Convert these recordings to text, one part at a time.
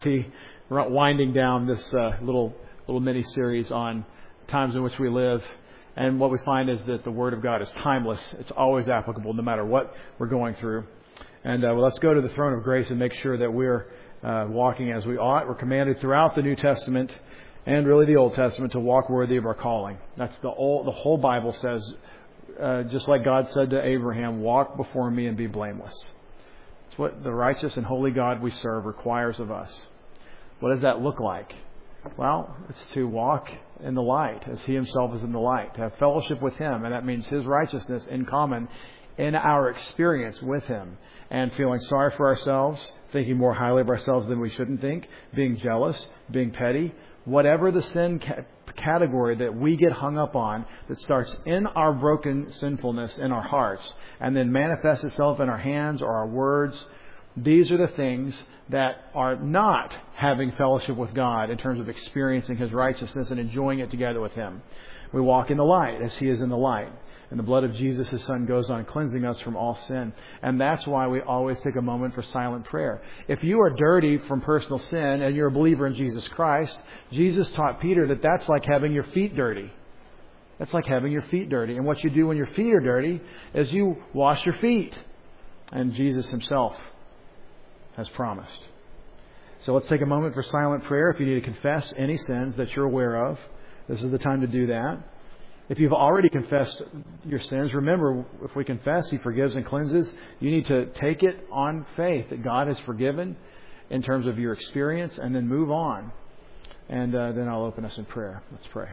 winding down this little mini series on times in which we live, and what we find is that the Word of God is timeless. It's always applicable, no matter what we're going through. And let's go to the throne of grace and make sure that we're walking as we ought. We're commanded throughout the New Testament and really the Old Testament to walk worthy of our calling. That's the whole Bible says. Just like God said to Abraham, walk before me and be blameless. It's what the righteous and holy God we serve requires of us. What does that look like? Well, it's to walk in the light as He Himself is in the light, to have fellowship with Him, and that means His righteousness in common in our experience with Him, and feeling sorry for ourselves, thinking more highly of ourselves than we shouldn't think, being jealous, being petty, whatever the sin category that we get hung up on that starts in our broken sinfulness in our hearts and then manifests itself in our hands or our words. These are the things that are not having fellowship with God in terms of experiencing His righteousness and enjoying it together with Him. We walk in the light as He is in the light. And the blood of Jesus, His Son, goes on cleansing us from all sin. And that's why we always take a moment for silent prayer. If you are dirty from personal sin and you're a believer in Jesus Christ, Jesus taught Peter that that's like having your feet dirty. That's like having your feet dirty. And what you do when your feet are dirty is you wash your feet. And Jesus Himself has promised. So let's take a moment for silent prayer. If you need to confess any sins that you're aware of, this is the time to do that. If you've already confessed your sins, remember, if we confess, He forgives and cleanses. You need to take it on faith that God has forgiven in terms of your experience, and then move on. And then I'll open us in prayer. Let's pray.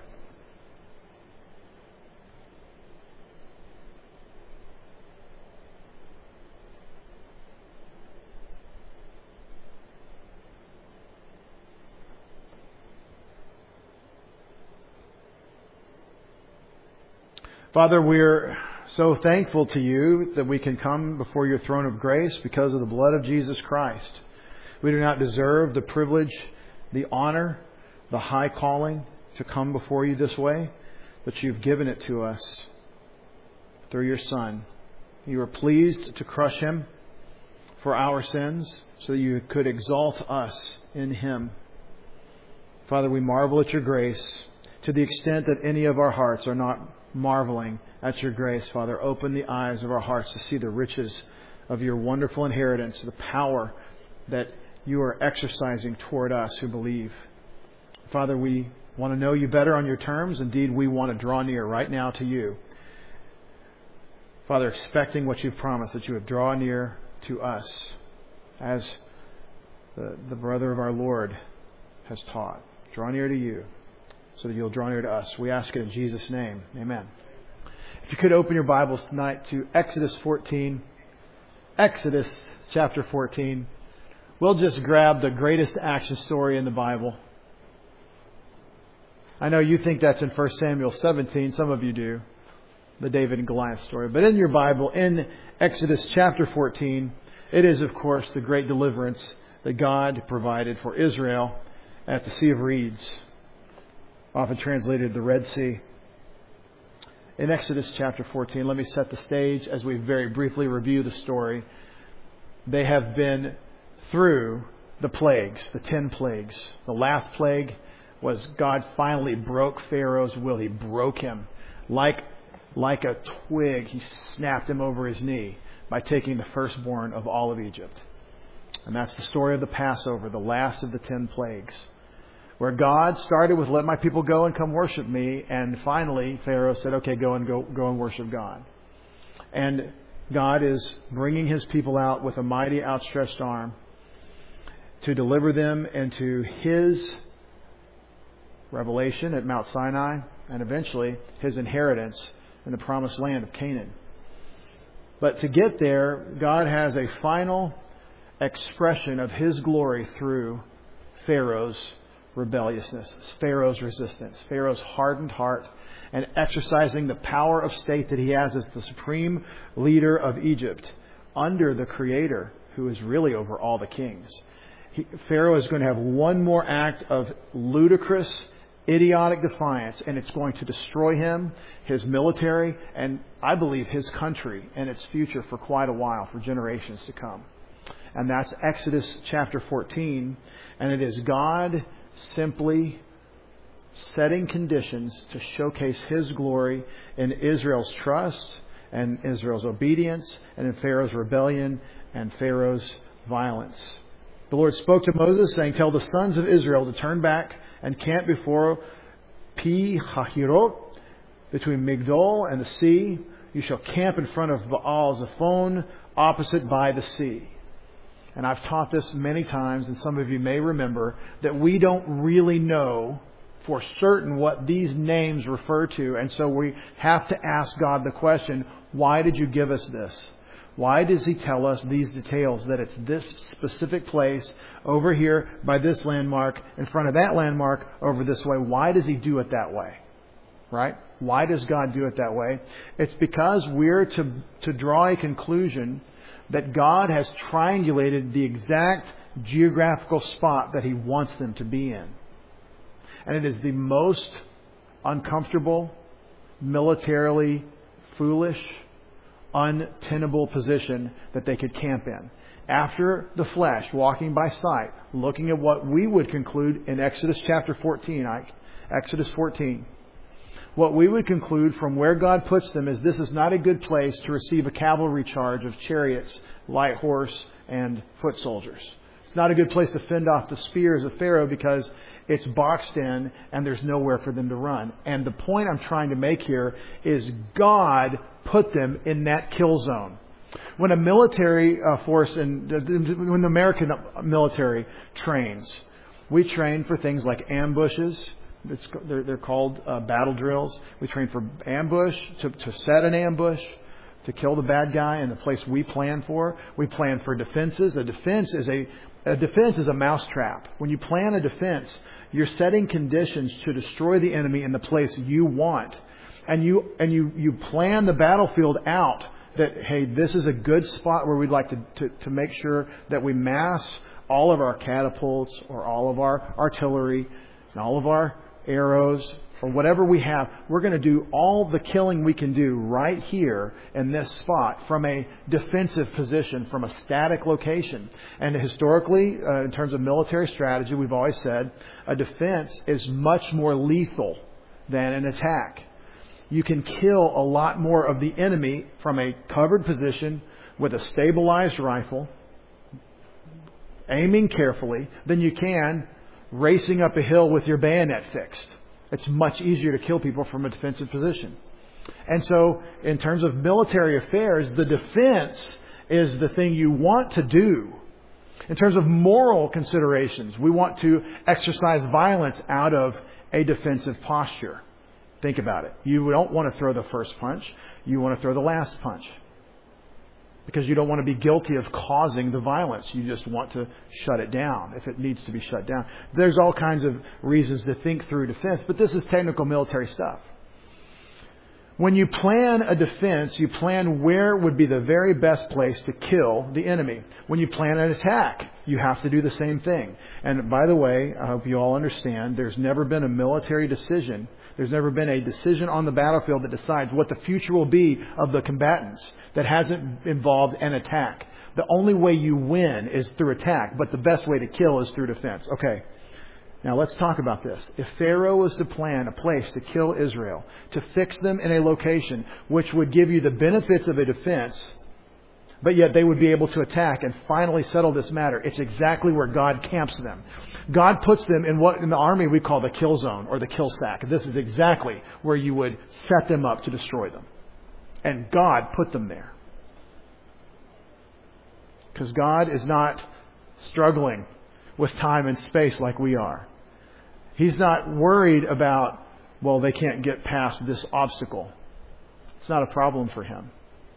Father, we're so thankful to You that we can come before Your throne of grace because of the blood of Jesus Christ. We do not deserve the privilege, the honor, the high calling to come before You this way, but You've given it to us through Your Son. You were pleased to crush Him for our sins so that You could exalt us in Him. Father, we marvel at Your grace to the extent that any of our hearts are not marveling at Your grace. Father, open the eyes of our hearts to see the riches of Your wonderful inheritance, the power that You are exercising toward us who believe. Father, we want to know You better on Your terms. Indeed, we want to draw near right now to You. Father, expecting what You've promised, that You would draw near to us as the brother of our Lord has taught. Draw near to You, so that You'll draw near to us. We ask it in Jesus' name. Amen. If you could open your Bibles tonight to Exodus 14. Exodus chapter 14. We'll just grab the greatest action story in the Bible. I know you think that's in 1 Samuel 17. Some of you do. The David and Goliath story. But in your Bible, in Exodus chapter 14, it is, of course, the great deliverance that God provided for Israel at the Sea of Reeds, often translated the Red Sea. In Exodus chapter 14, let me set the stage as we very briefly review the story. They have been through the plagues, the 10 plagues. The last plague was God finally broke Pharaoh's will. He broke him like a twig. He snapped him over his knee by taking the firstborn of all of Egypt. And that's the story of the Passover, the last of the 10 plagues, where God started with, let my people go and come worship me. And finally, Pharaoh said, okay, go and worship God. And God is bringing His people out with a mighty outstretched arm to deliver them into His revelation at Mount Sinai and eventually His inheritance in the promised land of Canaan. But to get there, God has a final expression of His glory through Pharaoh's rebelliousness, Pharaoh's resistance, Pharaoh's hardened heart, and exercising the power of state that he has as the supreme leader of Egypt under the Creator, who is really over all the kings. Pharaoh is going to have one more act of ludicrous, idiotic defiance, and it's going to destroy him, his military, and I believe his country and its future for quite a while, for generations to come. And that's Exodus chapter 14. And it is God simply setting conditions to showcase His glory in Israel's trust and Israel's obedience and in Pharaoh's rebellion and Pharaoh's violence. The Lord spoke to Moses, saying, "Tell the sons of Israel to turn back and camp before Pi Hahirot, between Migdol and the sea. You shall camp in front of Baal Zephon, opposite by the sea." And I've taught this many times, and some of you may remember, that we don't really know for certain what these names refer to. And so we have to ask God the question, why did you give us this? Why does He tell us these details, that it's this specific place over here by this landmark, in front of that landmark over this way? Why does He do it that way? Right? Why does God do it that way? It's because we're to draw a conclusion that God has triangulated the exact geographical spot that He wants them to be in. And it is the most uncomfortable, militarily foolish, untenable position that they could camp in. After the flesh, walking by sight, looking at what we would conclude in Exodus chapter 14, Exodus 14, what we would conclude from where God puts them is this is not a good place to receive a cavalry charge of chariots, light horse, and foot soldiers. It's not a good place to fend off the spears of Pharaoh because it's boxed in and there's nowhere for them to run. And the point I'm trying to make here is God put them in that kill zone. When a military force, when the American military trains, we train for things like ambushes. They're called battle drills. We train for ambush, to set an ambush, to kill the bad guy in the place we plan for. We plan for defenses. A defense is a mousetrap. When you plan a defense, you're setting conditions to destroy the enemy in the place you want. And you plan the battlefield out that, hey, this is a good spot where we'd like to make sure that we mass all of our catapults or all of our artillery and all of our arrows or whatever we have. We're going to do all the killing we can do right here in this spot from a defensive position, from a static location. And historically, in terms of military strategy, we've always said a defense is much more lethal than an attack. You can kill a lot more of the enemy from a covered position with a stabilized rifle, aiming carefully, than you can racing up a hill with your bayonet fixed. It's much easier to kill people from a defensive position. And so, in terms of military affairs, the defense is the thing you want to do. In terms of moral considerations, we want to exercise violence out of a defensive posture. Think about it. You don't want to throw the first punch. You want to throw the last punch. Because you don't want to be guilty of causing the violence. You just want to shut it down if it needs to be shut down. There's all kinds of reasons to think through defense, but this is technical military stuff. When you plan a defense, you plan where would be the very best place to kill the enemy. When you plan an attack, you have to do the same thing. And by the way, I hope you all understand, there's never been a military decision. There's never been a decision on the battlefield that decides what the future will be of the combatants that hasn't involved an attack. The only way you win is through attack, but the best way to kill is through defense. Okay. Now let's talk about this. If Pharaoh was to plan a place to kill Israel, to fix them in a location which would give you the benefits of a defense, but yet they would be able to attack and finally settle this matter, it's exactly where God camps them. God puts them in what in the army we call the kill zone or the kill sack. This is exactly where you would set them up to destroy them. And God put them there. Because God is not struggling with time and space like we are. He's not worried about, well, they can't get past this obstacle. It's not a problem for Him.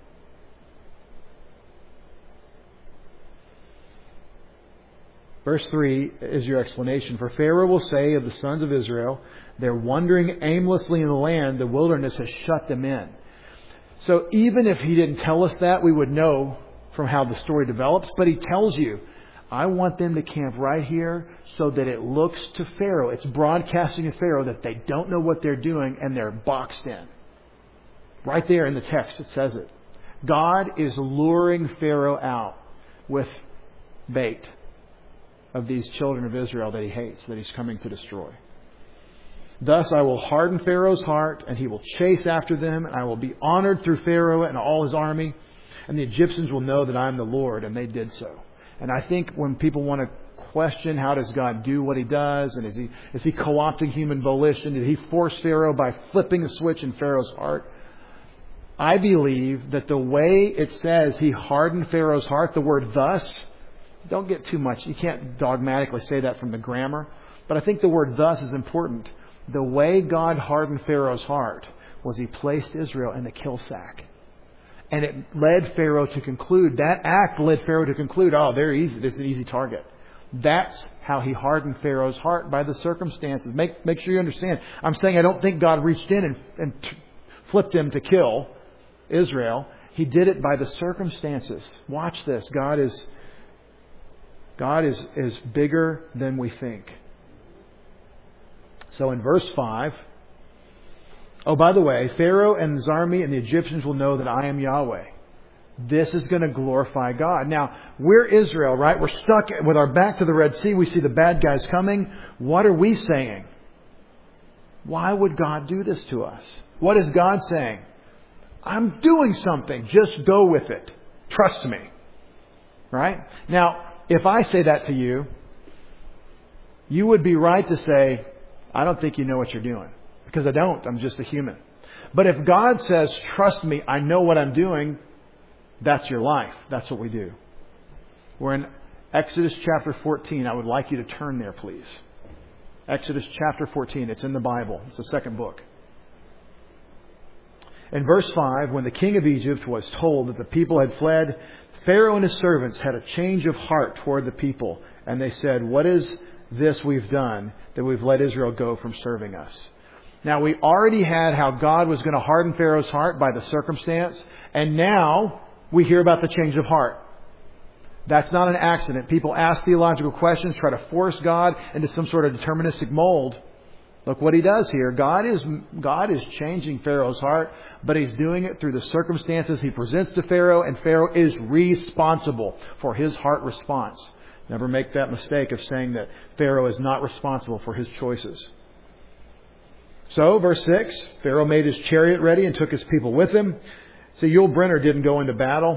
Verse 3 is your explanation. For Pharaoh will say of the sons of Israel, they're wandering aimlessly in the land, the wilderness has shut them in. So even if he didn't tell us that, we would know from how the story develops. But he tells you, I want them to camp right here so that it looks to Pharaoh. It's broadcasting to Pharaoh that they don't know what they're doing and they're boxed in. Right there in the text it says it. God is luring Pharaoh out with bait of these children of Israel that he hates, that he's coming to destroy. Thus I will harden Pharaoh's heart, and he will chase after them, and I will be honored through Pharaoh and all his army, and the Egyptians will know that I am the Lord, and they did so. And I think when people want to question how does God do what he does, and is he co-opting human volition? Did he force Pharaoh by flipping a switch in Pharaoh's heart? I believe that the way it says he hardened Pharaoh's heart, the word thus, don't get too much. You can't dogmatically say that from the grammar. But I think the word thus is important. The way God hardened Pharaoh's heart was he placed Israel in the kill sack. And it led Pharaoh to conclude, that act led Pharaoh to conclude, oh, they're easy. This is an easy target. That's how he hardened Pharaoh's heart, by the circumstances. Make sure you understand. I'm saying I don't think God reached in and flipped him to kill Israel. He did it by the circumstances. Watch this. God is bigger than we think. So in verse 5, oh, by the way, Pharaoh and his army and the Egyptians will know that I am Yahweh. This is going to glorify God. Now, we're Israel, right? We're stuck with our back to the Red Sea. We see the bad guys coming. What are we saying? Why would God do this to us? What is God saying? I'm doing something. Just go with it. Trust me. Right? Now, if I say that to you, you would be right to say, I don't think you know what you're doing. Because I don't. I'm just a human. But if God says, trust me, I know what I'm doing, that's your life. That's what we do. We're in Exodus chapter 14. I would like you to turn there, please. Exodus chapter 14. It's in the Bible. It's the second book. In verse 5, when the king of Egypt was told that the people had fled, Pharaoh and his servants had a change of heart toward the people. And they said, what is this we've done that we've let Israel go from serving us? Now, we already had how God was going to harden Pharaoh's heart by the circumstance. And now we hear about the change of heart. That's not an accident. People ask theological questions, try to force God into some sort of deterministic mold. Look what he does here. God is changing Pharaoh's heart, but he's doing it through the circumstances he presents to Pharaoh, and Pharaoh is responsible for his heart response. Never make that mistake of saying that Pharaoh is not responsible for his choices. So, verse 6, Pharaoh made his chariot ready and took his people with him. So Yul Brynner didn't go into battle,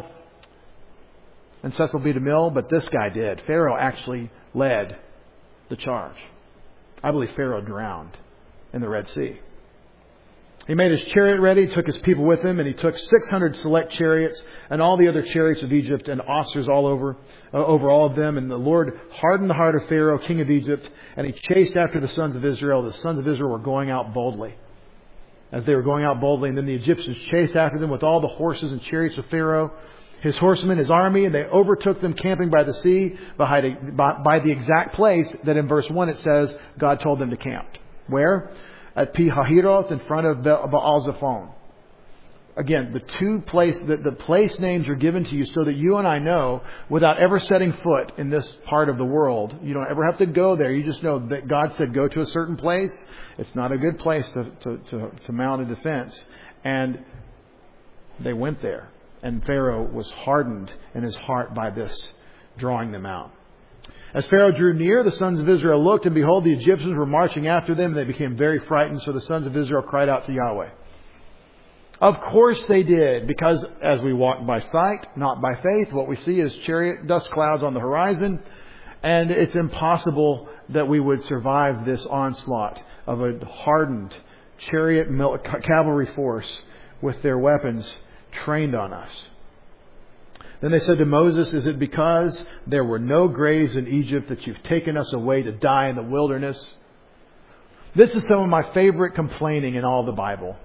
and Cecil B. DeMille, but this guy did. Pharaoh actually led the charge. I believe Pharaoh drowned in the Red Sea. He made his chariot ready, took his people with him, and he took 600 select chariots and all the other chariots of Egypt and officers all over all of them. And the Lord hardened the heart of Pharaoh, king of Egypt, and he chased after the sons of Israel. The sons of Israel were going out boldly. As they were going out boldly, and then the Egyptians chased after them with all the horses and chariots of Pharaoh, his horsemen, his army, and they overtook them camping by the sea by the exact place that in verse 1 it says God told them to camp. Where? At Pi-hahiroth in front of Baal-zephon. Again, the place names are given to you so that you and I know, without ever setting foot in this part of the world, you don't ever have to go there. You just know that God said go to a certain place. It's not a good place to mount a defense. And they went there. And Pharaoh was hardened in his heart by this, drawing them out. As Pharaoh drew near, the sons of Israel looked, and behold, the Egyptians were marching after them. And they became very frightened. So the sons of Israel cried out to Yahweh. Of course they did, because as we walk by sight, not by faith, what we see is chariot dust clouds on the horizon. And it's impossible that we would survive this onslaught of a hardened chariot cavalry force with their weapons trained on us. Then they said to Moses, is it because there were no graves in Egypt that you've taken us away to die in the wilderness? This is some of my favorite complaining in all the Bible.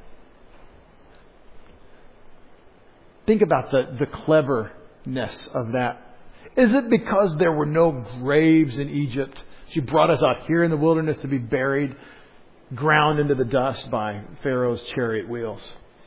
Think about the cleverness of that. Is it because there were no graves in Egypt? She brought us out here in the wilderness to be buried, ground into the dust by Pharaoh's chariot wheels.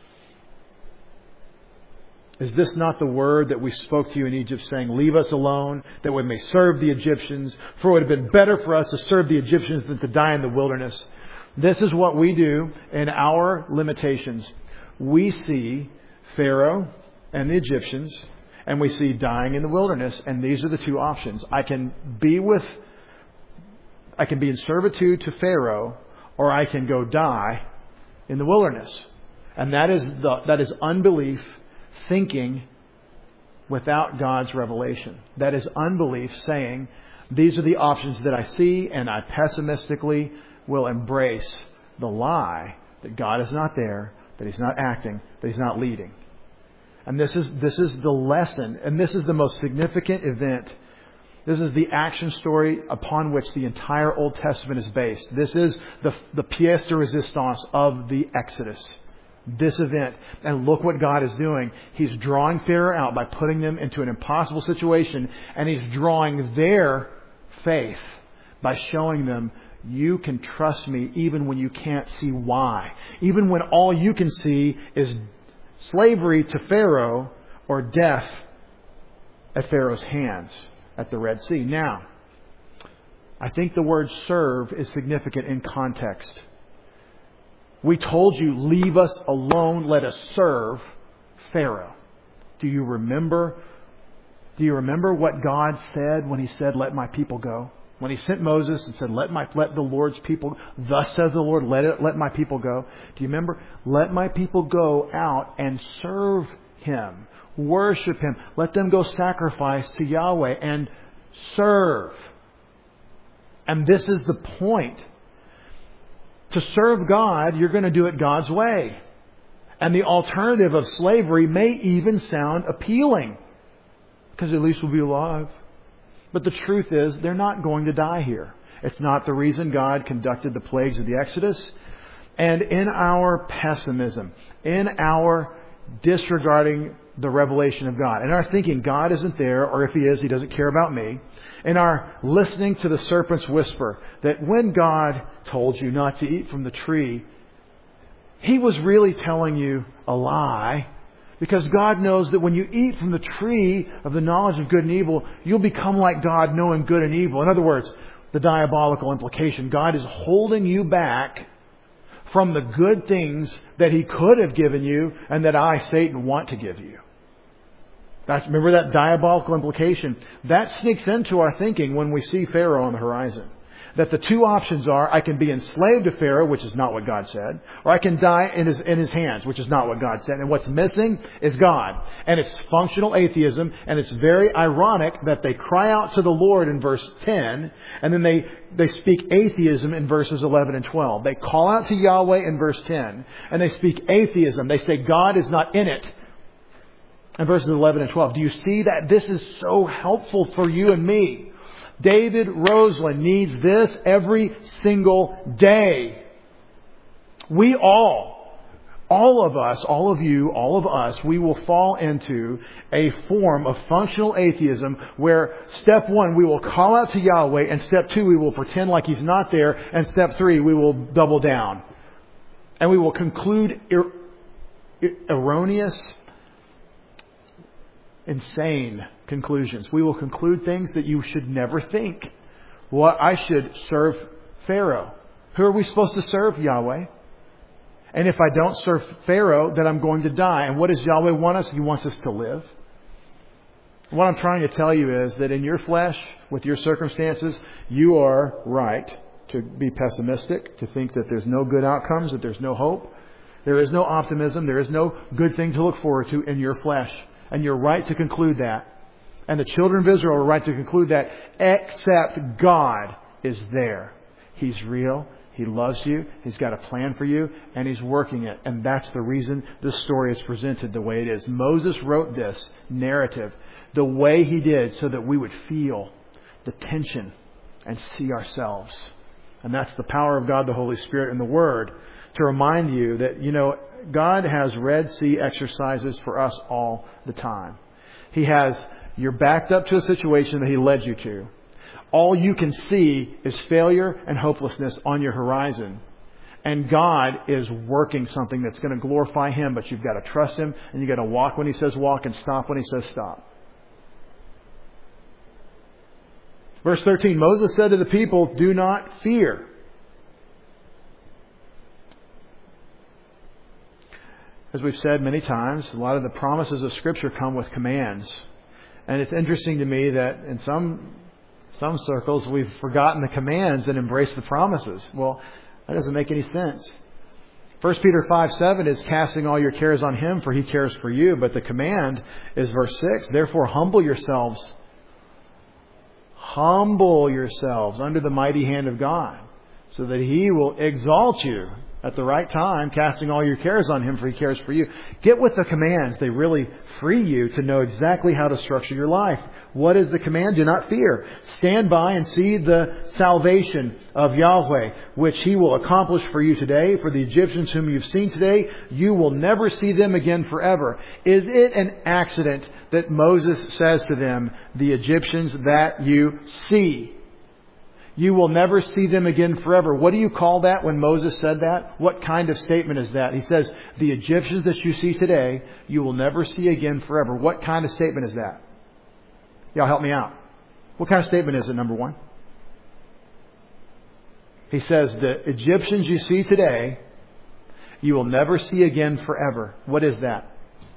Is this not the word that we spoke to you in Egypt, saying, leave us alone, that we may serve the Egyptians? For it would have been better for us to serve the Egyptians than to die in the wilderness. This is what we do in our limitations. We see Pharaoh and the Egyptians, And we see dying in the wilderness, and these are the two options. I can be in servitude to Pharaoh, or I can go die in the wilderness. And that is unbelief thinking without God's revelation. That is unbelief saying, these are the options that I see, and I pessimistically will embrace the lie that God is not there, that He's not acting, that He's not leading. And this is the lesson, and this is the most significant event. This is the action story upon which the entire Old Testament is based. This is the pièce de résistance of the Exodus. This event. And look what God is doing. He's drawing Pharaoh out by putting them into an impossible situation, and He's drawing their faith by showing them, you can trust me even when you can't see why. Even when all you can see is slavery to Pharaoh or death at Pharaoh's hands at the Red Sea. Now, I think the word serve is significant in context. We told you, leave us alone, let us serve Pharaoh. Do you remember what God said when He said, let my people go? When He sent Moses and said, let the Lord's people, thus says the Lord, let my people go. Do you remember? Let my people go out and serve Him, worship Him. Let them go sacrifice to Yahweh and serve. And this is the point. To serve God, you're going to do it God's way. And the alternative of slavery may even sound appealing, because at least we'll be alive. But the truth is, they're not going to die here. It's not the reason God conducted the plagues of the Exodus. And in our pessimism, in our disregarding the revelation of God, in our thinking God isn't there, or if He is, He doesn't care about me, in our listening to the serpent's whisper that when God told you not to eat from the tree, He was really telling you a lie. Because God knows that when you eat from the tree of the knowledge of good and evil, you'll become like God, knowing good and evil. In other words, the diabolical implication. God is holding you back from the good things that He could have given you and that I, Satan, want to give you. Remember that diabolical implication? That sneaks into our thinking when we see Pharaoh on the horizon. That the two options are, I can be enslaved to Pharaoh, which is not what God said, or I can die in his hands, which is not what God said. And what's missing is God. And it's functional atheism, and it's very ironic that they cry out to the Lord in verse 10, and then they speak atheism in verses 11 and 12. They call out to Yahweh in verse 10, and they speak atheism. They say God is not in it in verses 11 and 12. Do you see that? This is so helpful for you and me. David Roseland needs this every single day. We all of us, all of you, all of us, we will fall into a form of functional atheism where step 1, we will call out to Yahweh, and step 2, we will pretend like He's not there, and step 3, we will double down. And we will conclude erroneous, insane conclusions. We will conclude things that you should never think. Well, I should serve Pharaoh. Who are we supposed to serve? Yahweh. And if I don't serve Pharaoh, then I'm going to die. And what does Yahweh want us? He wants us to live. What I'm trying to tell you is that in your flesh, with your circumstances, you are right to be pessimistic, to think that there's no good outcomes, that there's no hope. There is no optimism. There is no good thing to look forward to in your flesh. And you're right to conclude that. And the children of Israel are right to conclude that, except God is there. He's real. He loves you. He's got a plan for you. And He's working it. And that's the reason this story is presented the way it is. Moses wrote this narrative the way he did so that we would feel the tension and see ourselves. And that's the power of God, the Holy Spirit, and the Word to remind you that, God has Red Sea exercises for us all the time. You're backed up to a situation that He led you to. All you can see is failure and hopelessness on your horizon. And God is working something that's going to glorify Him, but you've got to trust Him, and you've got to walk when He says walk and stop when He says stop. Verse 13, Moses said to the people, do not fear. As we've said many times, a lot of the promises of Scripture come with commands. And it's interesting to me that in some circles we've forgotten the commands and embraced the promises. Well, that doesn't make any sense. 1 Peter 5:7 is casting all your cares on Him, for He cares for you. But the command is verse 6. Therefore, humble yourselves. Humble yourselves under the mighty hand of God, so that He will exalt you at the right time, casting all your cares on Him, for He cares for you. Get with the commands. They really free you to know exactly how to structure your life. What is the command? Do not fear. Stand by and see the salvation of Yahweh, which He will accomplish for you today. For the Egyptians whom you've seen today, you will never see them again forever. Is it an accident that Moses says to them, the Egyptians that you see? You will never see them again forever. What do you call that when Moses said that? What kind of statement is that? He says, the Egyptians that you see today, you will never see again forever. What kind of statement is that? Y'all help me out. What kind of statement is it, number one? He says, the Egyptians you see today, you will never see again forever. What is that?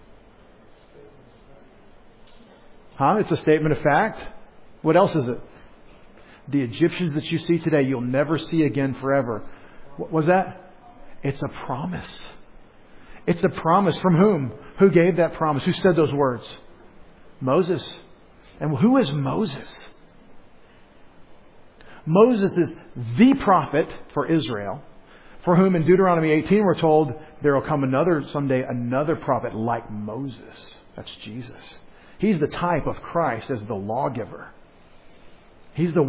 It's a statement of fact. What else is it? The Egyptians that you see today, you'll never see again forever. What was that? It's a promise. It's a promise. From whom? Who gave that promise? Who said those words? Moses. And who is Moses? Moses is the prophet for Israel, for whom in Deuteronomy 18 we're told there will come someday another prophet like Moses. That's Jesus. He's the type of Christ as the lawgiver. He's the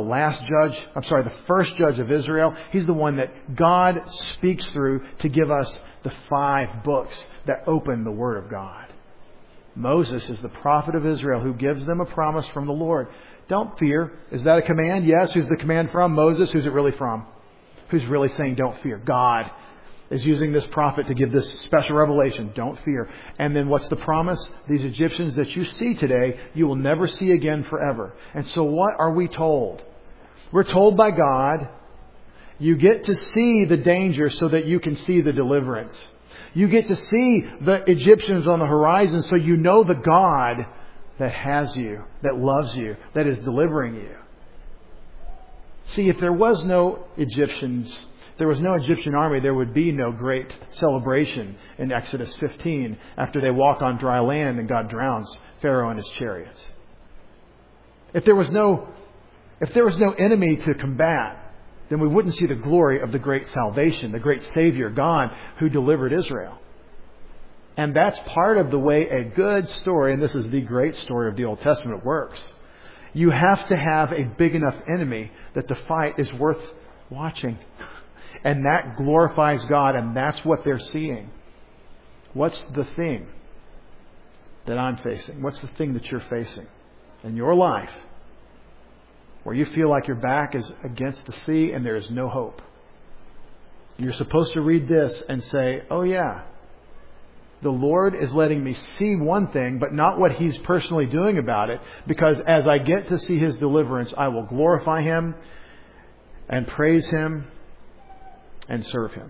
first judge of Israel. He's the one that God speaks through to give us the 5 books that open the Word of God. Moses is the prophet of Israel who gives them a promise from the Lord. Don't fear. Is that a command? Yes. Who's the command from? Moses. Who's it really from? Who's really saying don't fear? God is using this prophet to give this special revelation. Don't fear. And then what's the promise? These Egyptians that you see today, you will never see again forever. And so what are we told? We're told by God, you get to see the danger so that you can see the deliverance. You get to see the Egyptians on the horizon so you know the God that has you, that loves you, that is delivering you. See, if there was no Egyptian army, there would be no great celebration in Exodus 15 after they walk on dry land and God drowns Pharaoh and his chariots. If there was no enemy to combat, then we wouldn't see the glory of the great salvation, the great Savior, God, who delivered Israel. And that's part of the way a good story, and this is the great story of the Old Testament, works. You have to have a big enough enemy that the fight is worth watching. And that glorifies God, and that's what they're seeing. What's the thing that I'm facing? What's the thing that you're facing in your life where you feel like your back is against the sea and there is no hope? You're supposed to read this and say, oh yeah, the Lord is letting me see one thing, but not what He's personally doing about it, because as I get to see His deliverance, I will glorify Him and praise Him and serve Him.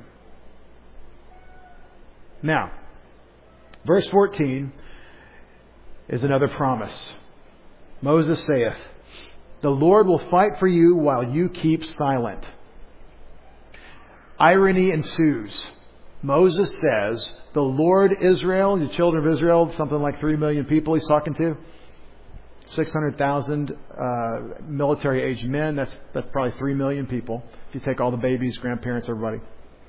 Now, verse 14 is another promise. Moses saith, the Lord will fight for you while you keep silent. Irony ensues. Moses says, the Lord Israel, the children of Israel, something like 3 million people He's talking to, 600,000 military-aged men. That's probably 3 million people. If you take all the babies, grandparents, everybody.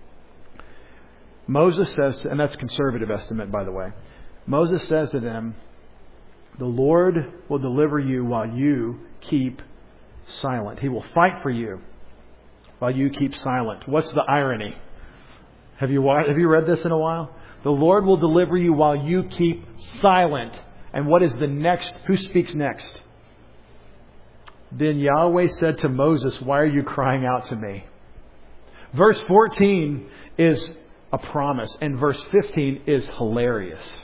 Moses says, and that's a conservative estimate, by the way. Moses says to them, the Lord will deliver you while you keep silent. He will fight for you while you keep silent. What's the irony? Have you read this in a while? The Lord will deliver you while you keep silent. And what is the next? Who speaks next? Then Yahweh said to Moses, why are you crying out to me? Verse 14 is a promise, and verse 15 is hilarious.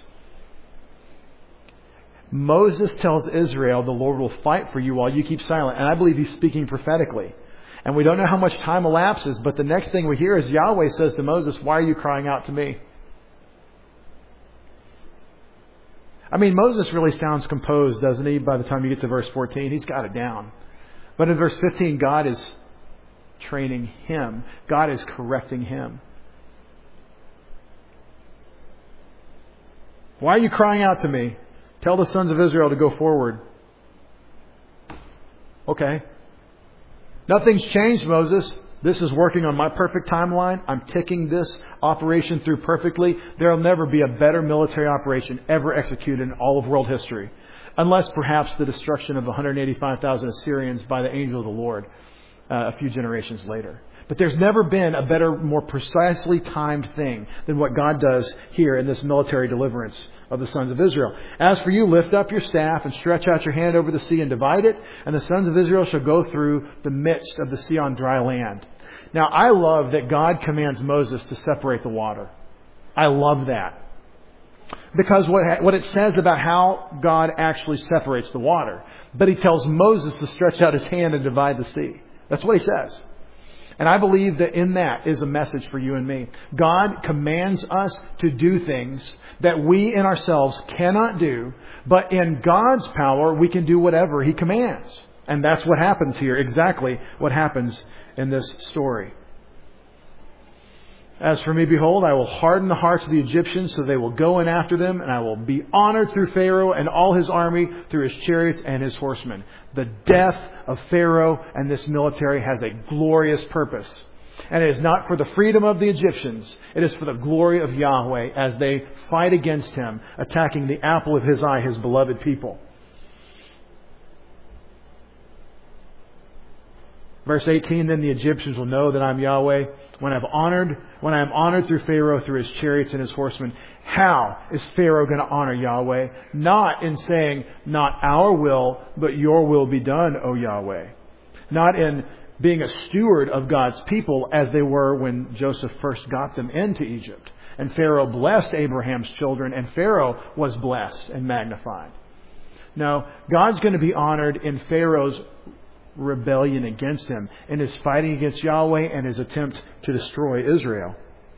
Moses tells Israel, the Lord will fight for you while you keep silent. And I believe he's speaking prophetically. And we don't know how much time elapses, but the next thing we hear is Yahweh says to Moses, why are you crying out to me? I mean, Moses really sounds composed, doesn't he? By the time you get to verse 14, he's got it down. But in verse 15, God is training him. God is correcting him. Why are you crying out to me? Tell the sons of Israel to go forward. Okay. Nothing's changed, Moses. This is working on my perfect timeline. I'm ticking this operation through perfectly. There will never be a better military operation ever executed in all of world history. Unless perhaps the destruction of 185,000 Assyrians by the angel of the Lord a few generations later. But there's never been a better, more precisely timed thing than what God does here in this military deliverance of the sons of Israel. As for you, lift up your staff and stretch out your hand over the sea and divide it, and the sons of Israel shall go through the midst of the sea on dry land. Now, I love that God commands Moses to separate the water. I love that. Because what it says about how God actually separates the water. But he tells Moses to stretch out his hand and divide the sea. That's what he says. And I believe that in that is a message for you and me. God commands us to do things that we in ourselves cannot do, but in God's power we can do whatever He commands. And that's what happens here, exactly what happens in this story. As for me, behold, I will harden the hearts of the Egyptians so they will go in after them, and I will be honored through Pharaoh and all his army, through his chariots and his horsemen. The death of Pharaoh and this military has a glorious purpose. And it is not for the freedom of the Egyptians. It is for the glory of Yahweh as they fight against him, attacking the apple of his eye, his beloved people. Verse 18, then the Egyptians will know that I'm Yahweh when I am honored through Pharaoh, through his chariots and his horsemen. How is Pharaoh going to honor Yahweh? Not in saying, not our will, but your will be done, O Yahweh. Not in being a steward of God's people as they were when Joseph first got them into Egypt. And Pharaoh blessed Abraham's children, and Pharaoh was blessed and magnified. No, God's going to be honored in Pharaoh's rebellion against him, in his fighting against Yahweh and his attempt to destroy Israel.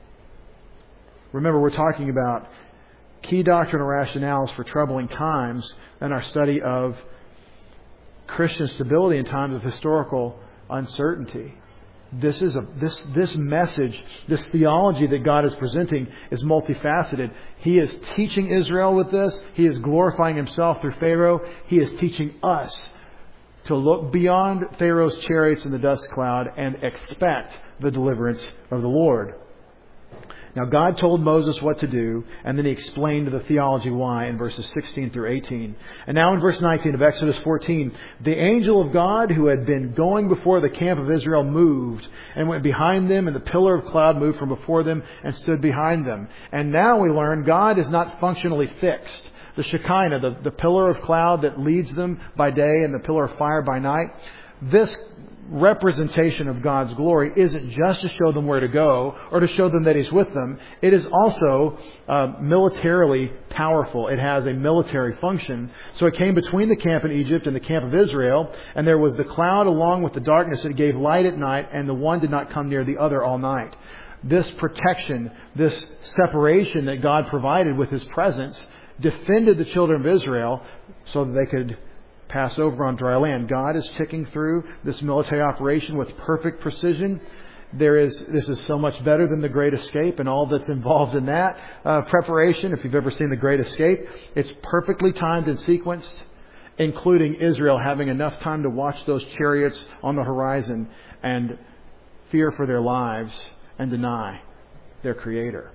Remember, we're talking about key doctrinal rationales for troubling times in our study of Christian stability in times of historical uncertainty. This message, this theology that God is presenting is multifaceted. He is teaching Israel with this. He is glorifying himself through Pharaoh. He is teaching us to look beyond Pharaoh's chariots in the dust cloud and expect the deliverance of the Lord. Now, God told Moses what to do, and then He explained the theology why in verses 16 through 18. And now in verse 19 of Exodus 14, the angel of God who had been going before the camp of Israel moved and went behind them, and the pillar of cloud moved from before them and stood behind them. And now we learn God is not functionally fixed. The Shekinah, the pillar of cloud that leads them by day and the pillar of fire by night, this representation of God's glory isn't just to show them where to go or to show them that He's with them. It is also militarily powerful. It has a military function. So it came between the camp in Egypt and the camp of Israel, and there was the cloud along with the darkness that gave light at night, and the one did not come near the other all night. This protection, this separation that God provided with His presence defended the children of Israel so that they could pass over on dry land. God is ticking through this military operation with perfect precision. This is so much better than The Great Escape and all that's involved in that preparation. If you've ever seen The Great Escape, it's perfectly timed and sequenced, including Israel having enough time to watch those chariots on the horizon and fear for their lives and deny their Creator.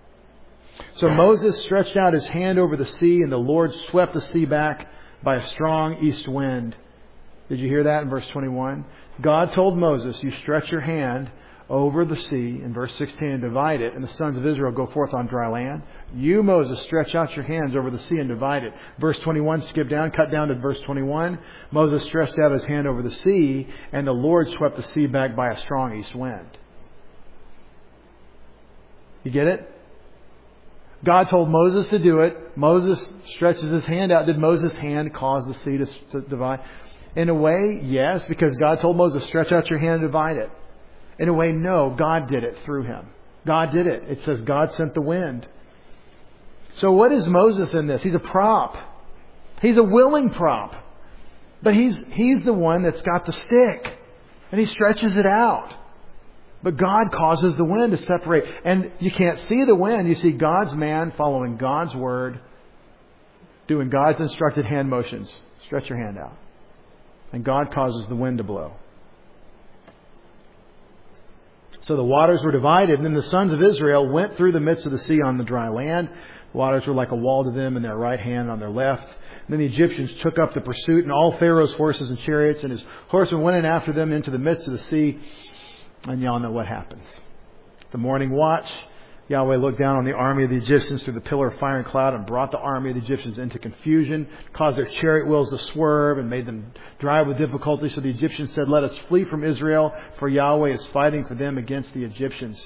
So Moses stretched out his hand over the sea, and the Lord swept the sea back by a strong east wind. Did you hear that in verse 21? God told Moses, you stretch your hand over the sea, in verse 16, and divide it, and the sons of Israel go forth on dry land. You, Moses, stretch out your hands over the sea and divide it. Verse 21, skip down, cut down to verse 21. Moses stretched out his hand over the sea, and the Lord swept the sea back by a strong east wind. You get it? God told Moses to do it. Moses stretches his hand out. Did Moses' hand cause the sea to divide? In a way, yes, because God told Moses, stretch out your hand and divide it. In a way, no, God did it through him. God did it. It says God sent the wind. So what is Moses in this? He's a prop. He's a willing prop. But he's the one that's got the stick. And he stretches it out. But God causes the wind to separate. And you can't see the wind. You see God's man following God's word, doing God's instructed hand motions. Stretch your hand out. And God causes the wind to blow. So the waters were divided, and then the sons of Israel went through the midst of the sea on the dry land. The waters were like a wall to them in their right hand and on their left. And then the Egyptians took up the pursuit, and all Pharaoh's horses and chariots and his horsemen went in after them into the midst of the sea. And y'all know what happened. The morning watch, Yahweh looked down on the army of the Egyptians through the pillar of fire and cloud and brought the army of the Egyptians into confusion, caused their chariot wheels to swerve and made them drive with difficulty. So the Egyptians said, "Let us flee from Israel, for Yahweh is fighting for them against the Egyptians."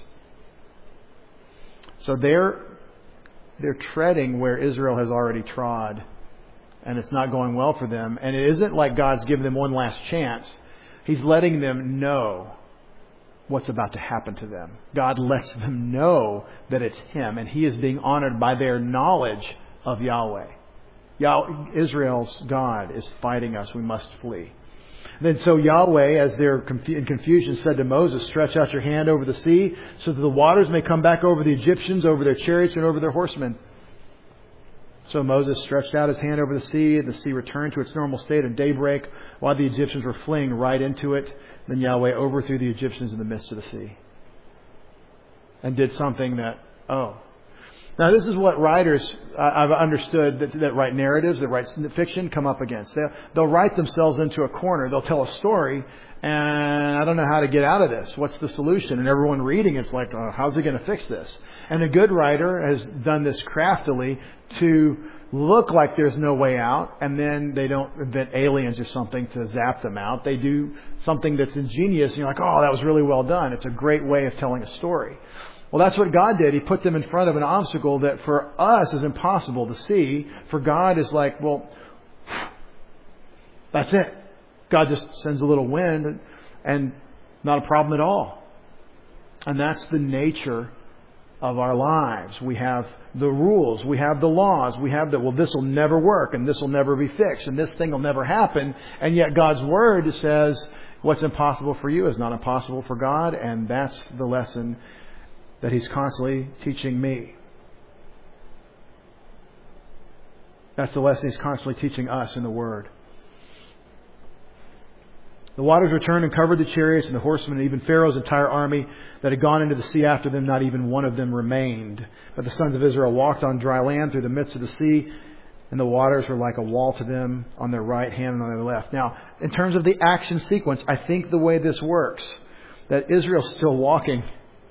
So they're treading where Israel has already trod, and it's not going well for them. And it isn't like God's giving them one last chance. He's letting them know what's about to happen to them. God lets them know that it's Him, and He is being honored by their knowledge of Yahweh. Israel's God is fighting us. We must flee. Then so Yahweh, as they're in confusion, said to Moses, "Stretch out your hand over the sea so that the waters may come back over the Egyptians, over their chariots, and over their horsemen." So Moses stretched out his hand over the sea, and the sea returned to its normal state at daybreak while the Egyptians were fleeing right into it. Then Yahweh overthrew the Egyptians in the midst of the sea. And did something that, Now this is what writers, I've understood, that write narratives, that write fiction, come up against. They'll write themselves into a corner. They'll tell a story, and I don't know how to get out of this. What's the solution? And everyone reading it's like, how's he going to fix this? And a good writer has done this craftily to look like there's no way out, and then they don't invent aliens or something to zap them out. They do something that's ingenious, and you're like, that was really well done. It's a great way of telling a story. Well, that's what God did. He put them in front of an obstacle that for us is impossible to see. For God is like, that's it. God just sends a little wind and not a problem at all. And that's the nature of our lives. We have the rules. We have the laws. We have this will never work, and this will never be fixed, and this thing will never happen. And yet God's Word says what's impossible for you is not impossible for God, and that's the lesson that He's constantly teaching me. That's the lesson He's constantly teaching us in the Word. The waters returned and covered the chariots and the horsemen, and even Pharaoh's entire army that had gone into the sea after them. Not even one of them remained. But the sons of Israel walked on dry land through the midst of the sea, and the waters were like a wall to them on their right hand and on their left. Now, in terms of the action sequence, I think the way this works, that Israel's still walking,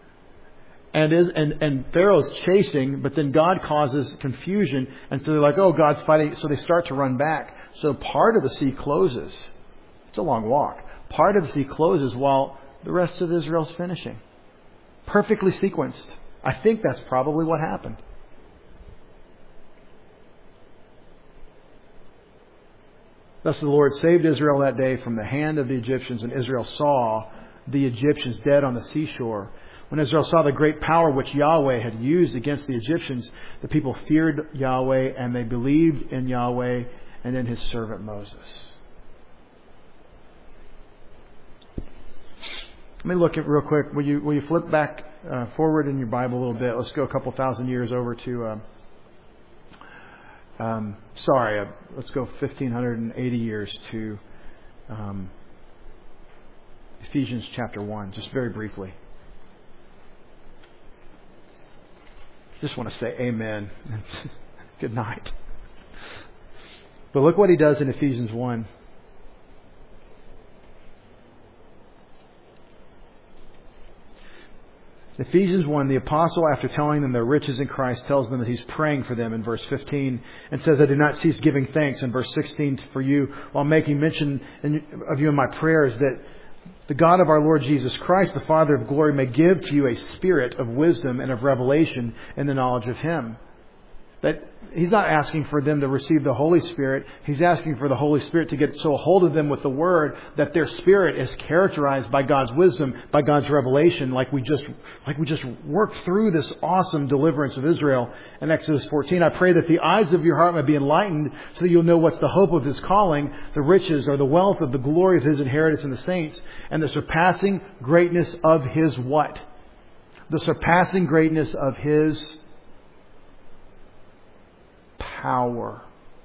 and Pharaoh's chasing, but then God causes confusion, and so they're like, God's fighting, so they start to run back. So part of the sea closes. It's a long walk. Part of the sea closes while the rest of Israel's finishing. Perfectly sequenced. I think that's probably what happened. Thus the Lord saved Israel that day from the hand of the Egyptians, and Israel saw the Egyptians dead on the seashore. When Israel saw the great power which Yahweh had used against the Egyptians, the people feared Yahweh, and they believed in Yahweh and in His servant Moses. Let me look at real quick. Will you flip back forward in your Bible a little bit? Let's go a couple thousand years over to. Let's go 1,580 years to Ephesians chapter 1, just very briefly. Just want to say amen. Good night. But look what he does in Ephesians 1. Ephesians 1, the apostle, after telling them their riches in Christ, tells them that he's praying for them in verse 15 and says, "I do not cease giving thanks," in verse 16, "for you, while making mention of you in my prayers, that the God of our Lord Jesus Christ, the Father of glory, may give to you a spirit of wisdom and of revelation in the knowledge of Him, That He's not asking for them to receive the Holy Spirit. He's asking for the Holy Spirit to get so a hold of them with the Word that their spirit is characterized by God's wisdom, by God's revelation, like we just worked through this awesome deliverance of Israel in Exodus 14. I pray that the eyes of your heart may be enlightened so that you'll know what's the hope of His calling, the riches or the wealth of the glory of His inheritance in the saints, and the surpassing greatness of His what? The surpassing greatness of His power.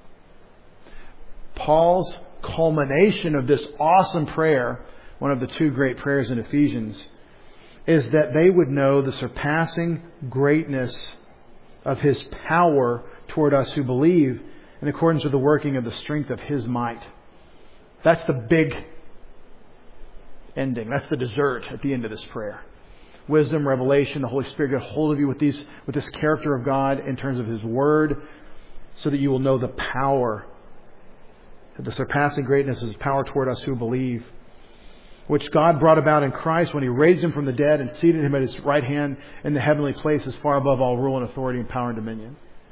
Paul's culmination of this awesome prayer, one of the two great prayers in Ephesians, is that they would know the surpassing greatness of His power toward us who believe in accordance with the working of the strength of His might. That's the big ending. That's the dessert at the end of this prayer. Wisdom, revelation, the Holy Spirit get a hold of you with this character of God in terms of His Word, so that you will know the power, the surpassing greatness of His power toward us who believe, which God brought about in Christ when He raised Him from the dead and seated Him at His right hand in the heavenly places, far above all rule and authority and power and dominion.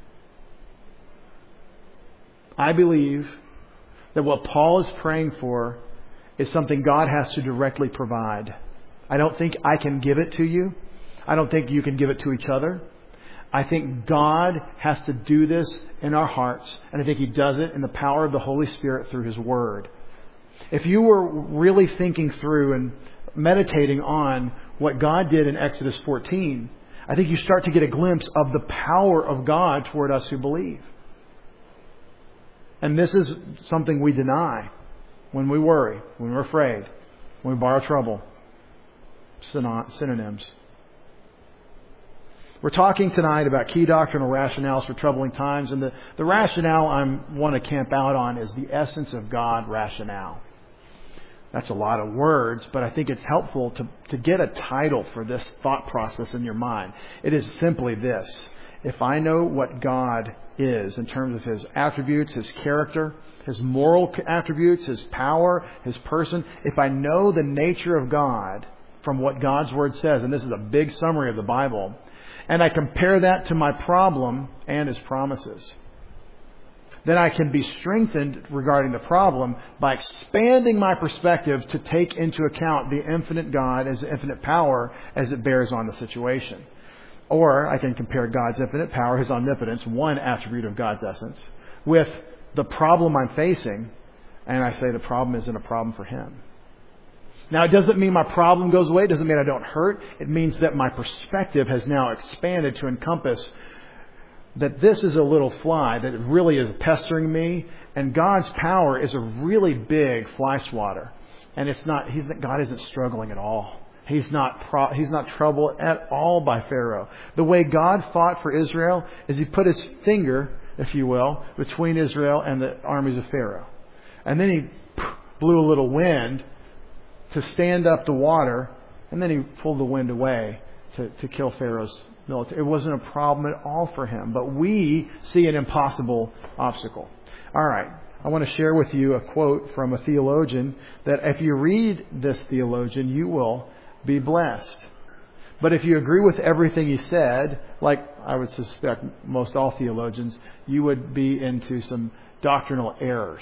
I believe that what Paul is praying for is something God has to directly provide. I don't think I can give it to you. I don't think you can give it to each other. I think God has to do this in our hearts, and I think He does it in the power of the Holy Spirit through His Word. If you were really thinking through and meditating on what God did in Exodus 14, I think you start to get a glimpse of the power of God toward us who believe. And this is something we deny when we worry, when we're afraid, when we borrow trouble. Synonyms. We're talking tonight about key doctrinal rationales for troubling times, and the rationale I want to camp out on is the essence of God rationale. That's a lot of words, but I think it's helpful to get a title for this thought process in your mind. It is simply this: if I know what God is in terms of His attributes, His character, His moral attributes, His power, His person, if I know the nature of God from what God's Word says, and this is a big summary of the Bible, and I compare that to my problem and His promises, then I can be strengthened regarding the problem by expanding my perspective to take into account the infinite God, His infinite power, as it bears on the situation. Or I can compare God's infinite power, His omnipotence, one attribute of God's essence, with the problem I'm facing, and I say the problem isn't a problem for Him. Now, it doesn't mean my problem goes away. It doesn't mean I don't hurt. It means that my perspective has now expanded to encompass that this is a little fly that really is pestering me, and God's power is a really big fly swatter. And God isn't struggling at all. He's not troubled at all by Pharaoh. The way God fought for Israel is He put His finger, if you will, between Israel and the armies of Pharaoh. And then He blew a little wind to stand up the water, and then He pulled the wind away to kill Pharaoh's military. It wasn't a problem at all for Him, but we see an impossible obstacle. All right, I want to share with you a quote from a theologian that if you read this theologian, you will be blessed. But if you agree with everything he said, like I would suspect most all theologians, you would be into some doctrinal errors.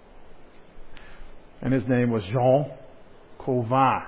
And his name was Jean Calvin.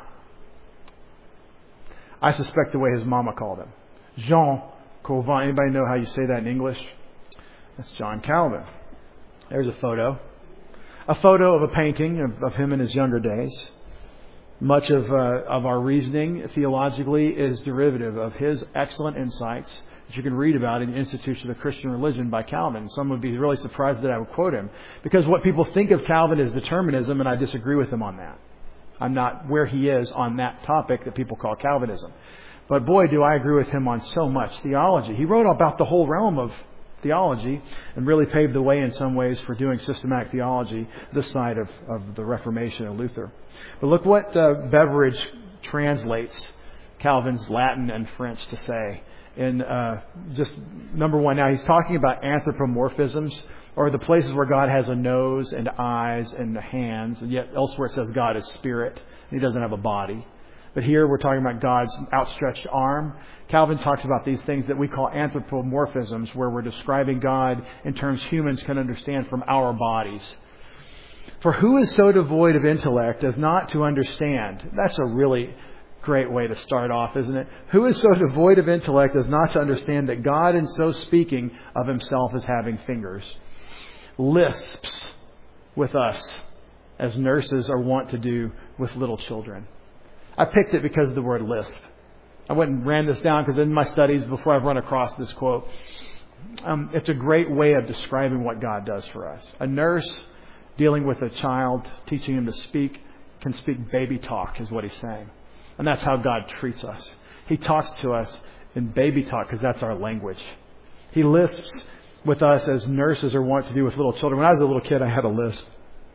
I suspect the way his mama called him. Jean Calvin. Anybody know how you say that in English? That's John Calvin. There's a photo. A photo of a painting of him in his younger days. Much of our reasoning theologically is derivative of his excellent insights that you can read about in the Institution of the Christian Religion by Calvin. Some would be really surprised that I would quote him, because what people think of Calvin is determinism, and I disagree with him on that. I'm not where he is on that topic that people call Calvinism. But boy, do I agree with him on so much theology. He wrote about the whole realm of theology and really paved the way in some ways for doing systematic theology this side of the Reformation and Luther. But look what Beveridge translates Calvin's Latin and French to say. In just number one, now he's talking about anthropomorphisms, or the places where God has a nose and eyes and hands, and yet elsewhere it says God is spirit, and He doesn't have a body. But here we're talking about God's outstretched arm. Calvin talks about these things that we call anthropomorphisms, where we're describing God in terms humans can understand from our bodies. For who is so devoid of intellect as not to understand? That's a really great way to start off, isn't it? Who is so devoid of intellect as not to understand that God, in so speaking of himself as having fingers, lisps with us as nurses are wont to do with little children? I picked it because of the word lisp. I went and ran this down because in my studies before I've run across this quote, it's a great way of describing what God does for us. A nurse dealing with a child, teaching him to speak, can speak baby talk is what he's saying. And that's how God treats us. He talks to us in baby talk because that's our language. He lisps with us as nurses are wont to do with little children. When I was a little kid, I had a lisp.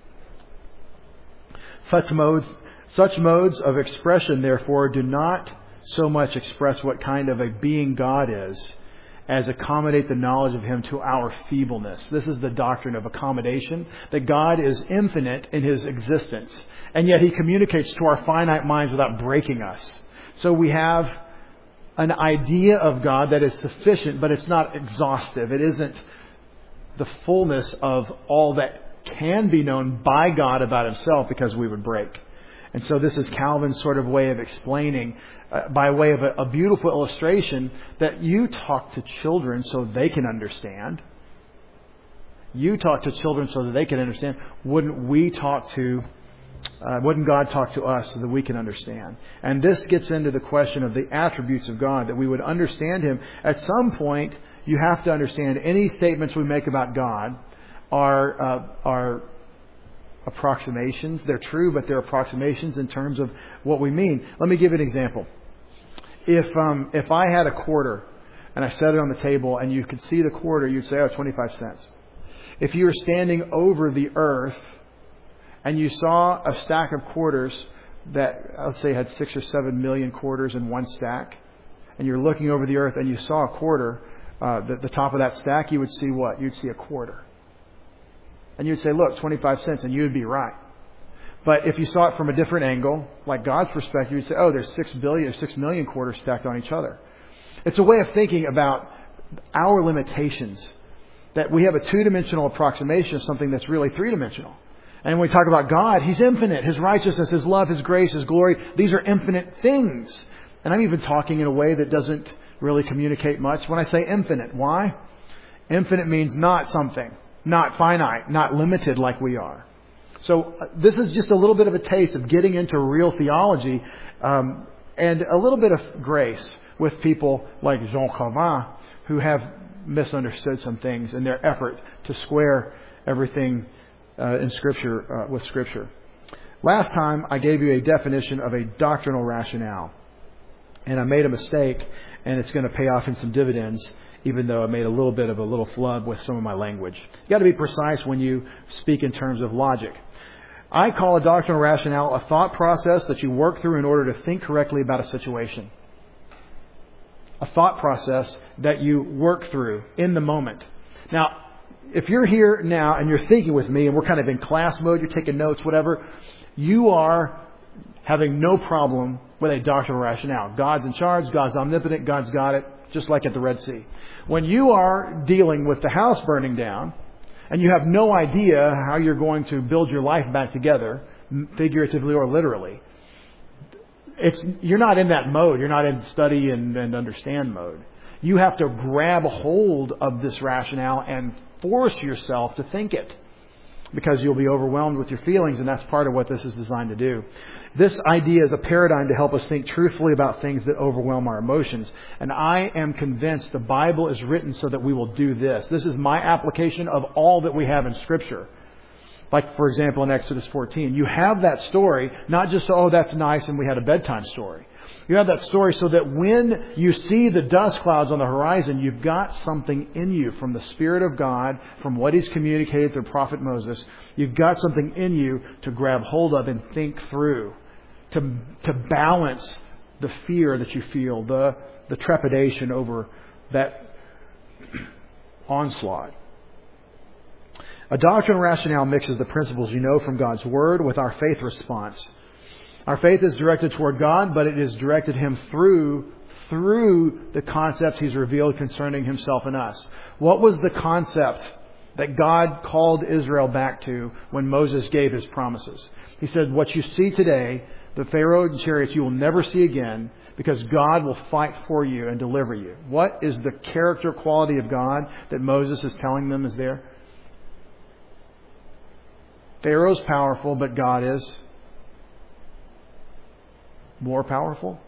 Such modes of expression, therefore, do not so much express what kind of a being God is as accommodate the knowledge of him to our feebleness. This is the doctrine of accommodation, that God is infinite in his existence, and yet he communicates to our finite minds without breaking us. So we have an idea of God that is sufficient, but it's not exhaustive. It isn't the fullness of all that can be known by God about himself, because we would break. And so this is Calvin's sort of way of explaining, by way of a beautiful illustration, that you talk to children so they can understand. You talk to children so that they can understand. Wouldn't God talk to us so that we can understand? And this gets into the question of the attributes of God, that we would understand him. At some point, you have to understand any statements we make about God are approximations. They're true, but they're approximations in terms of what we mean. Let me give you an example. If I had a quarter and I set it on the table and you could see the quarter, you'd say, 25 cents. If you were standing over the earth and you saw a stack of quarters that, let's say, had 6 or 7 million quarters in one stack, and you're looking over the earth and you saw a quarter, the top of that stack, you would see what? You'd see a quarter. And you'd say, look, 25 cents, and you'd be right. But if you saw it from a different angle, like God's perspective, you'd say, there's 6 million quarters stacked on each other. It's a way of thinking about our limitations, that we have a two-dimensional approximation of something that's really three-dimensional. And when we talk about God, he's infinite. His righteousness, his love, his grace, his glory, these are infinite things. And I'm even talking in a way that doesn't really communicate much when I say infinite. Why? Infinite means not something. Not finite, not limited like we are. So this is just a little bit of a taste of getting into real theology and a little bit of grace with people like Jean Calvin, who have misunderstood some things in their effort to square everything in Scripture with Scripture. Last time I gave you a definition of a doctrinal rationale, and I made a mistake, and it's going to pay off in some dividends, even though I made a little bit of a little flub with some of my language. You've got to be precise when you speak in terms of logic. I call a doctrinal rationale a thought process that you work through in order to think correctly about a situation. A thought process that you work through in the moment. Now, if you're here now and you're thinking with me and we're kind of in class mode, you're taking notes, whatever, you are having no problem with a doctrinal rationale. God's in charge, God's omnipotent, God's got it, just like at the Red Sea. When you are dealing with the house burning down and you have no idea how you're going to build your life back together, figuratively or literally, you're not in that mode. You're not in study and understand mode. You have to grab a hold of this rationale and force yourself to think it, because you'll be overwhelmed with your feelings, and that's part of what this is designed to do. This idea is a paradigm to help us think truthfully about things that overwhelm our emotions. And I am convinced the Bible is written so that we will do this. This is my application of all that we have in Scripture. Like, for example, in Exodus 14, you have that story, not just, that's nice and we had a bedtime story. You have that story so that when you see the dust clouds on the horizon, you've got something in you from the Spirit of God, from what He's communicated through Prophet Moses. You've got something in you to grab hold of and think through, to balance the fear that you feel, the trepidation over that onslaught. A doctrinal rationale mixes the principles you know from God's Word with our faith response. Our faith is directed toward God, but it is directed Him through the concepts He's revealed concerning Himself and us. What was the concept that God called Israel back to when Moses gave His promises? He said, what you see today, the Pharaoh and chariots, you will never see again, because God will fight for you and deliver you. What is the character quality of God that Moses is telling them is there? Pharaoh's powerful, but God is more powerful.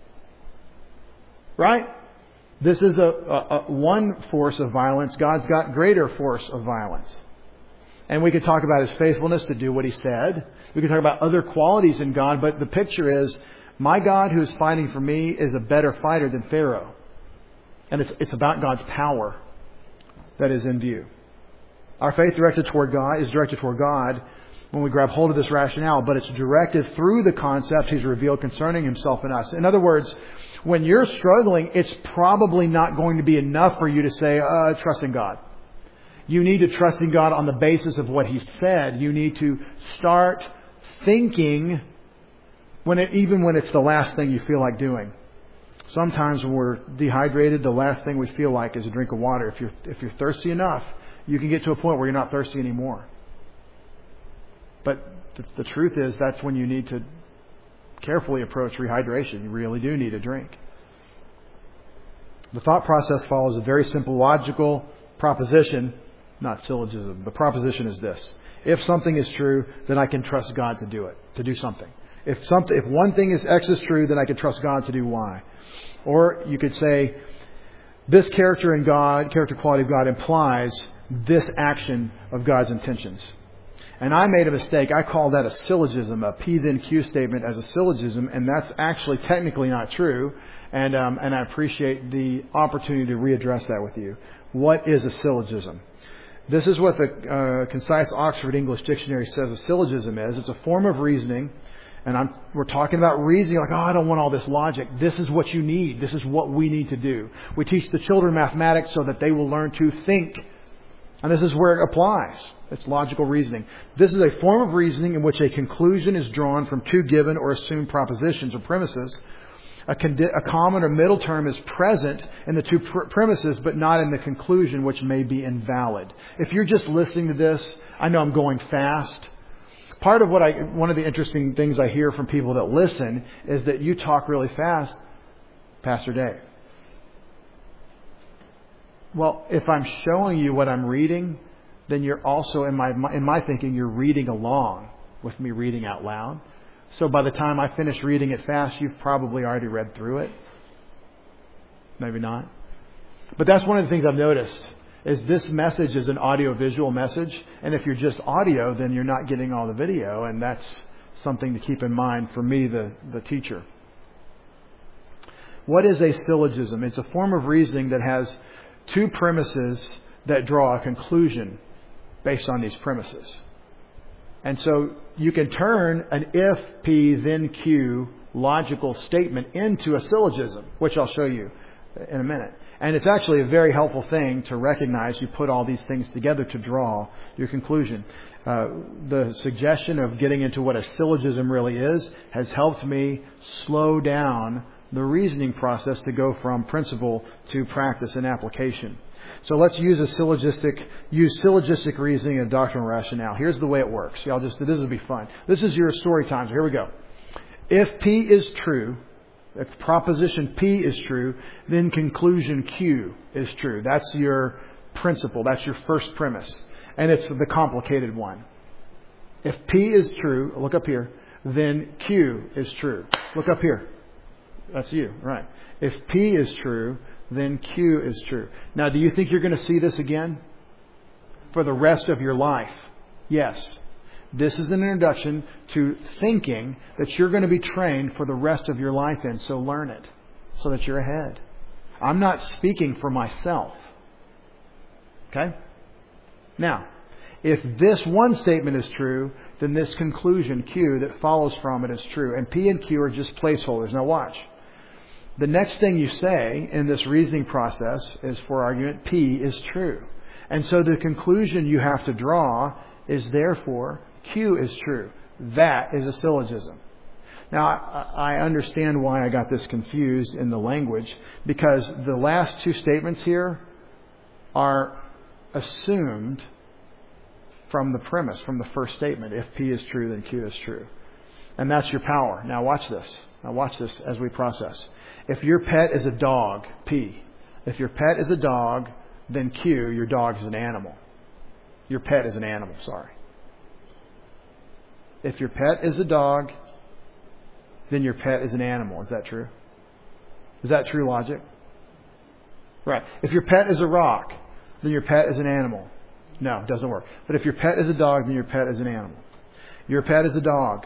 Right? This is a one force of violence. God's got greater force of violence. And we could talk about His faithfulness to do what He said. We could talk about other qualities in God, but the picture is, my God who is fighting for me is a better fighter than Pharaoh. And it's about God's power that is in view. Our faith is directed toward God when we grab hold of this rationale, but it's directed through the concepts He's revealed concerning Himself and us. In other words, when you're struggling, it's probably not going to be enough for you to say, trust in God. You need to trust in God on the basis of what He said. You need to start thinking even when it's the last thing you feel like doing. Sometimes when we're dehydrated, the last thing we feel like is a drink of water. If you're thirsty enough, you can get to a point where you're not thirsty anymore. But the truth is, that's when you need to carefully approach rehydration. You really do need a drink. The thought process follows a very simple logical proposition, not syllogism. The proposition is this: if something is true, then I can trust God to do it, to do something. If one thing is X is true, then I can trust God to do Y. Or you could say, this character quality of God implies this action of God's intentions. And I made a mistake. I called that a syllogism, a P then Q statement as a syllogism, and that's actually technically not true. And I appreciate the opportunity to readdress that with you. What is a syllogism? This is what the Concise Oxford English Dictionary says a syllogism is. It's a form of reasoning. And we're talking about reasoning like, I don't want all this logic. This is what you need. This is what we need to do. We teach the children mathematics so that they will learn to think. And this is where it applies. It's logical reasoning. This is a form of reasoning in which a conclusion is drawn from two given or assumed propositions or premises. A common or middle term is present in the two premises, but not in the conclusion, which may be invalid. If you're just listening to this, I know I'm going fast. One of the interesting things I hear from people that listen is that you talk really fast, Pastor Dave. Well, if I'm showing you what I'm reading, then you're also, in my thinking, you're reading along with me reading out loud. So by the time I finish reading it fast, you've probably already read through it. Maybe not. But that's one of the things I've noticed, is this message is an audio-visual message. And if you're just audio, then you're not getting all the video. And that's something to keep in mind for me, the teacher. What is a syllogism? It's a form of reasoning that has two premises that draw a conclusion based on these premises. And so you can turn an if P then Q logical statement into a syllogism, which I'll show you in a minute. And it's actually a very helpful thing to recognize. You put all these things together to draw your conclusion. The suggestion of getting into what a syllogism really is has helped me slow down the reasoning process to go from principle to practice and application. So let's use syllogistic reasoning and doctrinal rationale. Here's the way it works. This will be fun. This is your story time. So here we go. If P is true, if proposition P is true, then conclusion Q is true. That's your principle. That's your first premise. And it's the complicated one. If P is true, look up here, then Q is true. Look up here. That's you, right. If P is true, then Q is true. Now, do you think you're going to see this again for the rest of your life? Yes. This is an introduction to thinking that you're going to be trained for the rest of your life in. So learn it so that you're ahead. I'm not speaking for myself. Okay? Now, if this one statement is true, then this conclusion Q that follows from it is true. And P and Q are just placeholders. Now watch. The next thing you say in this reasoning process is, for argument, P is true. And so the conclusion you have to draw is, therefore, Q is true. That is a syllogism. Now, I understand why I got this confused in the language, because the last two statements here are assumed from the premise, from the first statement. If P is true, then Q is true. And that's your power. Now watch this. Now watch this as we process. If your pet is a dog, P. If your pet is a dog, then Q, your dog is an animal. Your pet is an animal, sorry. If your pet is a dog, then your pet is an animal. Is that true? Is that true logic? Right. If your pet is a rock, then your pet is an animal. No, it doesn't work. But if your pet is a dog, then your pet is an animal. Your pet is a dog.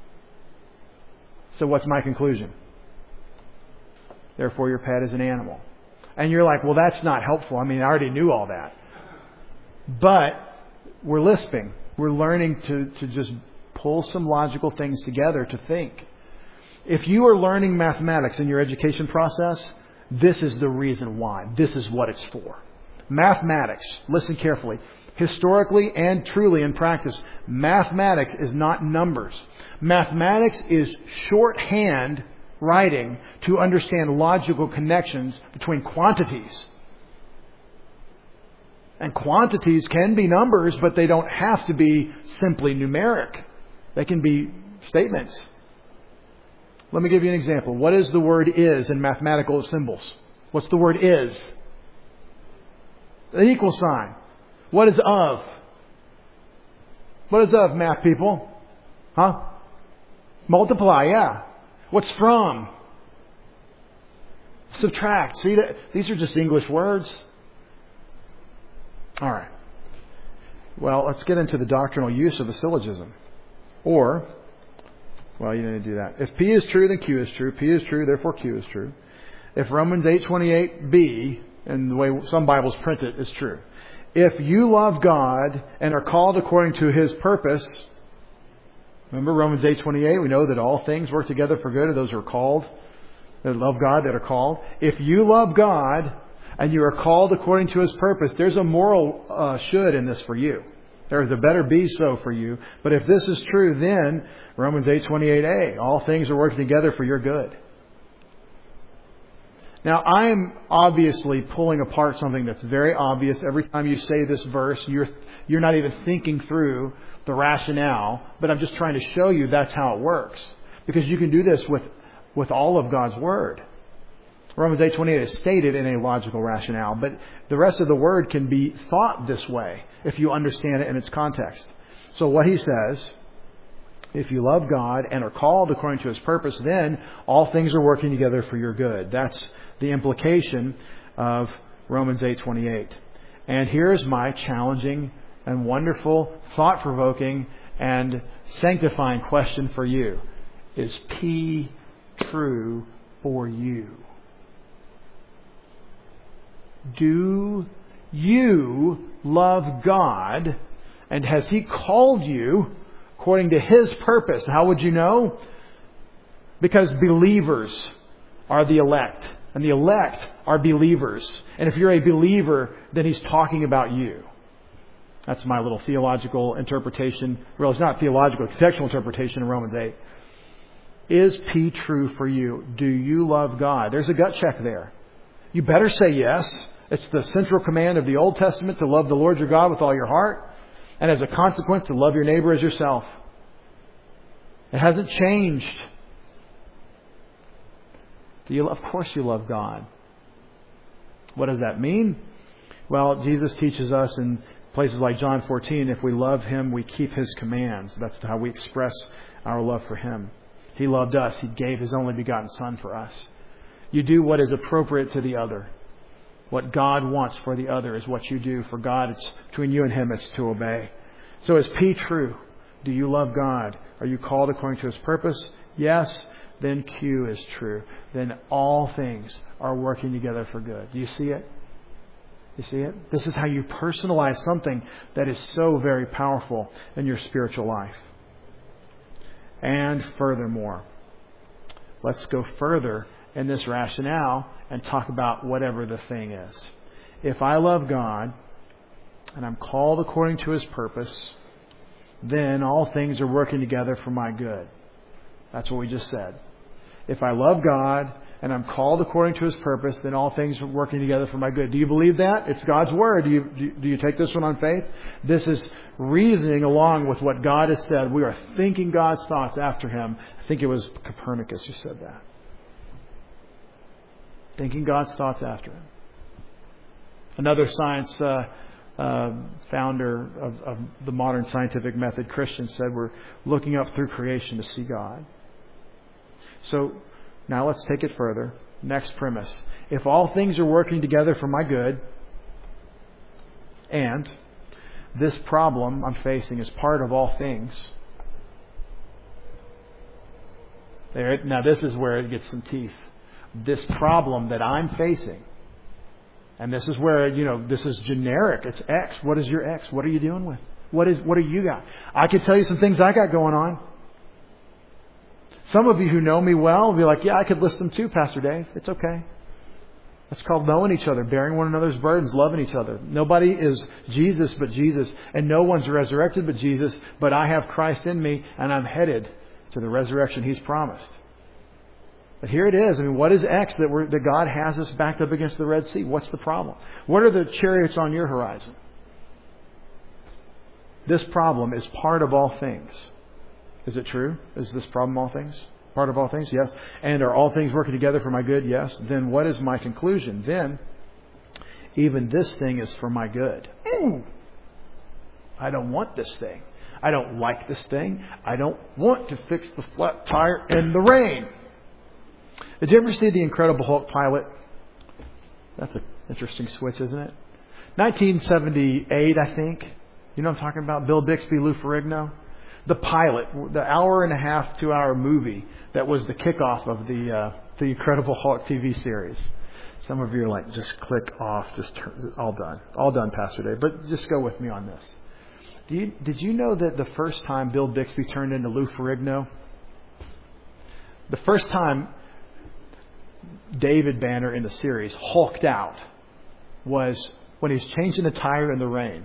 So what's my conclusion? Therefore, your pet is an animal. And you're like, well, that's not helpful. I mean, I already knew all that. But we're lisping. We're learning to just pull some logical things together to think. If you are learning mathematics in your education process, this is the reason why. This is what it's for. Mathematics, listen carefully. Historically and truly in practice, mathematics is not numbers. Mathematics is shorthand writing to understand logical connections between quantities. And quantities can be numbers, but they don't have to be simply numeric. They can be statements. Let me give you an example. What is the word is in mathematical symbols? What's the word is? An equal sign. What is of? What is of, math people? Huh? Multiply, yeah. What's from? Subtract. See, these are just English words. All right. Well, let's get into the doctrinal use of the syllogism. Or, well, you didn't do that. If P is true, then Q is true. P is true, therefore Q is true. If Romans 8:28b, and the way some Bibles print it, is true. If you love God and are called according to His purpose, remember Romans 8:28, we know that all things work together for good of those who are called, that love God, that are called. If you love God and you are called according to His purpose, there's a moral should in this for you. There's a better be so for you. But if this is true, then Romans 8:28a, all things are working together for your good. Now, I'm obviously pulling apart something that's very obvious. Every time you say this verse, you're not even thinking through the rationale, but I'm just trying to show you that's how it works. Because you can do this with all of God's Word. Romans 8:28 is stated in a logical rationale, but the rest of the Word can be thought this way if you understand it in its context. So what he says, if you love God and are called according to His purpose, then all things are working together for your good. That's the implication of Romans 8:28. And here's my challenging and wonderful, thought-provoking and sanctifying question for you. Is P true for you? Do you love God? And has He called you according to His purpose? How would you know? Because believers are the elect. And the elect are believers. And if you're a believer, then He's talking about you. That's my little theological interpretation. Well, it's not theological, contextual interpretation in Romans 8. Is P true for you? Do you love God? There's a gut check there. You better say yes. It's the central command of the Old Testament to love the Lord your God with all your heart. And as a consequence, to love your neighbor as yourself. It hasn't changed. Of course you love God. What does that mean? Well, Jesus teaches us in places like John 14, if we love Him, we keep His commands. That's how we express our love for Him. He loved us. He gave His only begotten Son for us. You do what is appropriate to the other. What God wants for the other is what you do. For God, it's between you and Him, it's to obey. So is P true? Do you love God? Are you called according to His purpose? Yes. Then Q is true. Then all things are working together for good. Do you see it? You see it? This is how you personalize something that is so very powerful in your spiritual life. And furthermore, let's go further in this rationale and talk about whatever the thing is. If I love God and I'm called according to His purpose, then all things are working together for my good. That's what we just said. If I love God and I'm called according to His purpose, then all things are working together for my good. Do you believe that? It's God's Word. Do you take this one on faith? This is reasoning along with what God has said. We are thinking God's thoughts after Him. I think it was Copernicus who said that. Thinking God's thoughts after Him. Another science founder of the modern scientific method, Christian, said we're looking up through creation to see God. So now let's take it further. Next premise. If all things are working together for my good, and this problem I'm facing is part of all things. Now this is where it gets some teeth. This problem that I'm facing, and this is where, this is generic. It's X. What is your X? What are you dealing with? What do you got? I could tell you some things I got going on. Some of you who know me well will be like, yeah, I could list them too, Pastor Dave. It's okay. That's called knowing each other, bearing one another's burdens, loving each other. Nobody is Jesus but Jesus, and no one's resurrected but Jesus, but I have Christ in me, and I'm headed to the resurrection He's promised. But here it is. What is X that God has us backed up against the Red Sea? What's the problem? What are the chariots on your horizon? This problem is part of all things. Is it true? Is this problem all things? Part of all things? Yes. And are all things working together for my good? Yes. Then what is my conclusion? Then, even this thing is for my good. Ooh. I don't want this thing. I don't like this thing. I don't want to fix the flat tire in the rain. Did you ever see the Incredible Hulk pilot? That's an interesting switch, isn't it? 1978, I think. You know what I'm talking about? Bill Bixby, Lou Ferrigno. The pilot, the 1.5, 2-hour movie that was the kickoff of the Incredible Hulk TV series. Some of you are like, just click off, just turn, all done, Pastor Dave. But just go with me on this. Did you know that the first time Bill Bixby turned into Lou Ferrigno, the first time David Banner in the series hulked out was when he was changing the tire in the rain.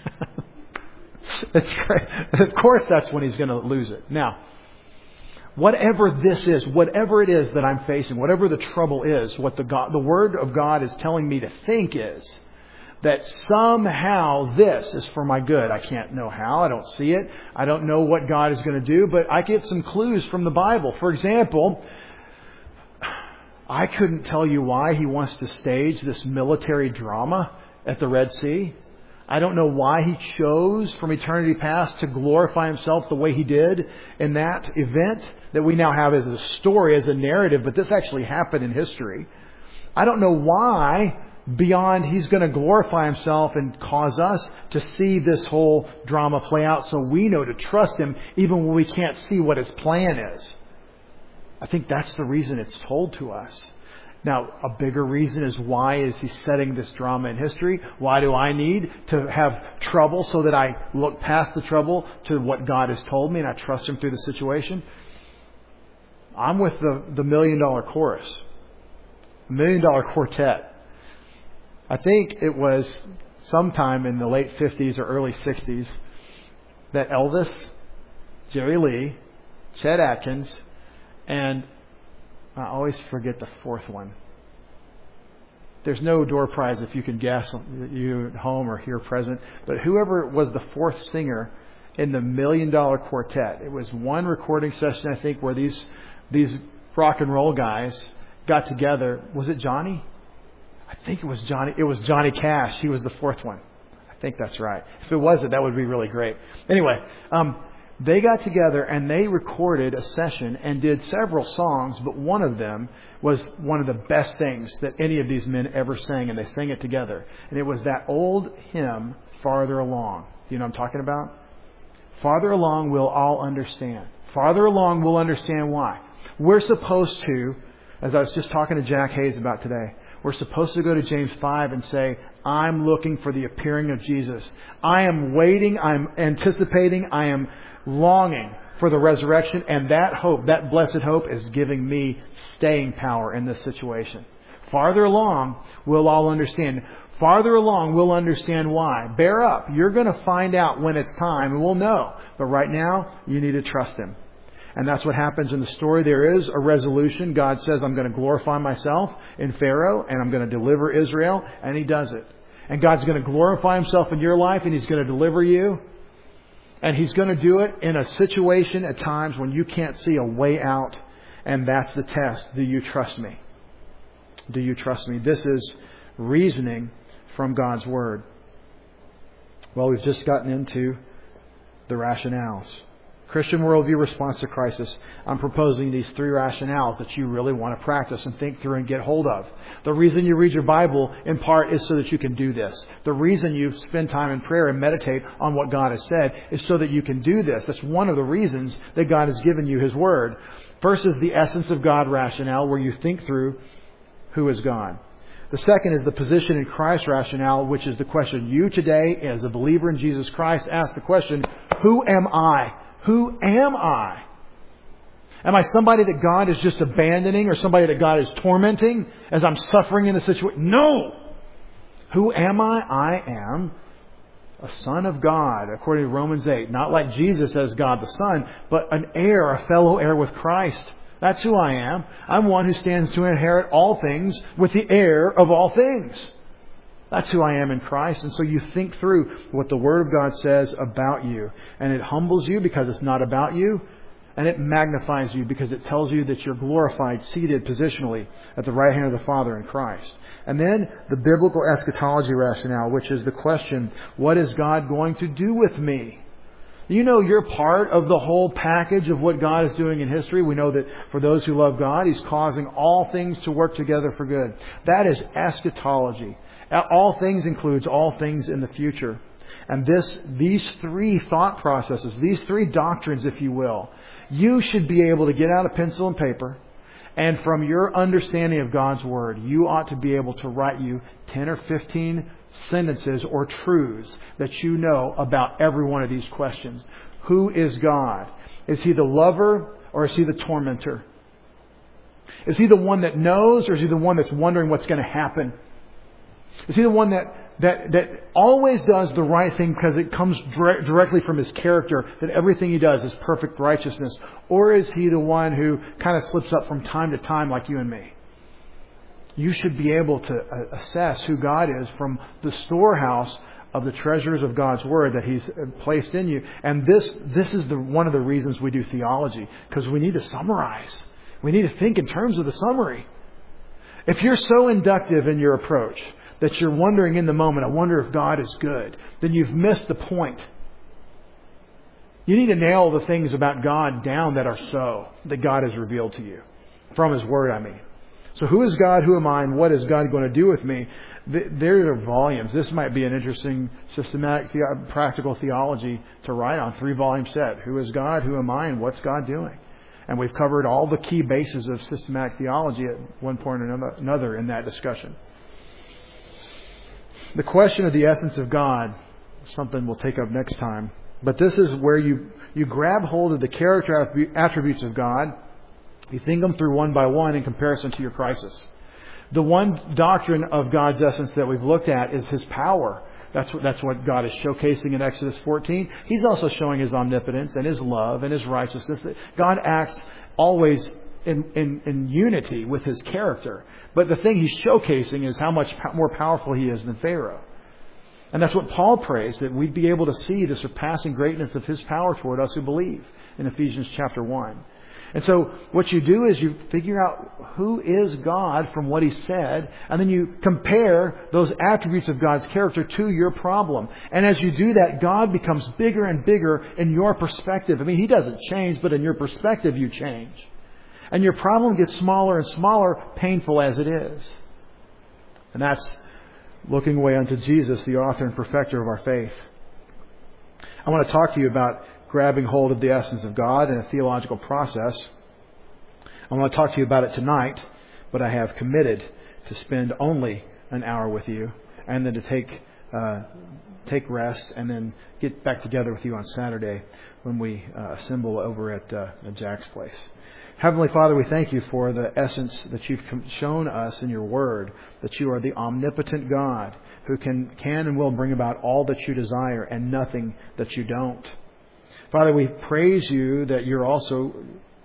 It's great. Of course, that's when he's going to lose it. Now, whatever this is, whatever it is that I'm facing, whatever the trouble is, what the Word of God is telling me to think is that somehow this is for my good. I can't know how. I don't see it. I don't know what God is going to do, but I get some clues from the Bible. For example, I couldn't tell you why He wants to stage this military drama at the Red Sea. I don't know why He chose from eternity past to glorify Himself the way He did in that event that we now have as a story, as a narrative, but this actually happened in history. I don't know why beyond He's going to glorify Himself and cause us to see this whole drama play out so we know to trust Him even when we can't see what His plan is. I think that's the reason it's told to us. Now, a bigger reason is why is He setting this drama in history? Why do I need to have trouble so that I look past the trouble to what God has told me and I trust Him through the situation? I'm with the $1 Million Chorus, $1 Million Quartet. I think it was sometime in the late 50s or early 60s that Elvis, Jerry Lee, Chet Atkins, and I always forget the fourth one. There's no door prize if you can guess, you at home or here present. But whoever was the fourth singer in the $1 Million Quartet, it was one recording session, I think, where these rock and roll guys got together. Was it Johnny? I think it was Johnny. It was Johnny Cash. He was the fourth one. I think that's right. If it wasn't, that would be really great. Anyway, they got together and they recorded a session and did several songs, but one of them was one of the best things that any of these men ever sang, and they sang it together. And it was that old hymn, Farther Along. Do you know what I'm talking about? Farther along, we'll all understand. Farther along, we'll understand why. We're supposed to, as I was just talking to Jack Hayes about today, we're supposed to go to James 5 and say, I'm looking for the appearing of Jesus. I am waiting, I'm anticipating, I am longing for the resurrection, and that hope, that blessed hope, is giving me staying power in this situation. Farther along, we'll all understand. Farther along, we'll understand why. Bear up. You're going to find out when it's time, and we'll know. But right now, you need to trust Him. And that's what happens in the story. There is a resolution. God says, I'm going to glorify myself in Pharaoh and I'm going to deliver Israel. And He does it. And God's going to glorify Himself in your life and He's going to deliver you. And He's going to do it in a situation at times when you can't see a way out. And that's the test. Do you trust me? Do you trust me? This is reasoning from God's Word. Well, we've just gotten into the rationales. Christian worldview response to crisis. I'm proposing these 3 rationales that you really want to practice and think through and get hold of. The reason you read your Bible, in part, is so that you can do this. The reason you spend time in prayer and meditate on what God has said is so that you can do this. That's one of the reasons that God has given you His Word. First is the essence of God rationale, where you think through who is God. The second is the position in Christ rationale, which is the question you today, as a believer in Jesus Christ, ask the question, who am I? Who am I? Am I somebody that God is just abandoning or somebody that God is tormenting as I'm suffering in a situation? No! Who am I? I am a son of God, according to Romans 8. Not like Jesus as God the Son, but an heir, a fellow heir with Christ. That's who I am. I'm one who stands to inherit all things with the heir of all things. That's who I am in Christ. And so you think through what the Word of God says about you. And it humbles you because it's not about you. And it magnifies you because it tells you that you're glorified, seated positionally at the right hand of the Father in Christ. And then the biblical eschatology rationale, which is the question, what is God going to do with me? You know you're part of the whole package of what God is doing in history. We know that for those who love God, He's causing all things to work together for good. That is eschatology. All things includes all things in the future. And these 3 thought processes, these 3 doctrines, if you will, you should be able to get out a pencil and paper, and from your understanding of God's Word, you ought to be able to write you 10 or 15 sentences or truths that you know about every one of these questions. Who is God? Is He the lover or is He the tormentor? Is He the one that knows or is He the one that's wondering what's going to happen? Is He the one that always does the right thing because it comes directly from His character, that everything He does is perfect righteousness? Or is He the one who kind of slips up from time to time like you and me? You should be able to assess who God is from the storehouse of the treasures of God's Word that He's placed in you. And this is one of the reasons we do theology, because we need to summarize. We need to think in terms of the summary. If you're so inductive in your approach that you're wondering in the moment, I wonder if God is good, then you've missed the point. You need to nail the things about God down that are so, that God has revealed to you. From His Word, I mean. So who is God? Who am I? And what is God going to do with me? There are volumes. This might be an interesting systematic practical theology to write on. 3-volume set. Who is God? Who am I? And what's God doing? And we've covered all the key bases of systematic theology at one point or another in that discussion. The question of the essence of God, something we'll take up next time. But this is where you grab hold of the character attributes of God. You think them through one by one in comparison to your crisis. The one doctrine of God's essence that we've looked at is His power. That's what God is showcasing in Exodus 14. He's also showing His omnipotence and His love and His righteousness. That God acts always in unity with His character. But the thing He's showcasing is how much more powerful He is than Pharaoh. And that's what Paul prays, that we'd be able to see the surpassing greatness of His power toward us who believe in Ephesians chapter 1. And so what you do is you figure out who is God from what He said, and then you compare those attributes of God's character to your problem. And as you do that, God becomes bigger and bigger in your perspective. I mean, He doesn't change, but in your perspective you change. And your problem gets smaller and smaller, painful as it is. And that's looking away unto Jesus, the author and perfecter of our faith. I want to talk to you about grabbing hold of the essence of God in a theological process. I want to talk to you about it tonight, but I have committed to spend only an hour with you and then to take rest and then get back together with you on Saturday when we assemble over at Jack's place. Heavenly Father, we thank You for the essence that You've shown us in Your Word, that You are the omnipotent God who can and will bring about all that You desire and nothing that You don't. Father, we praise You that You're also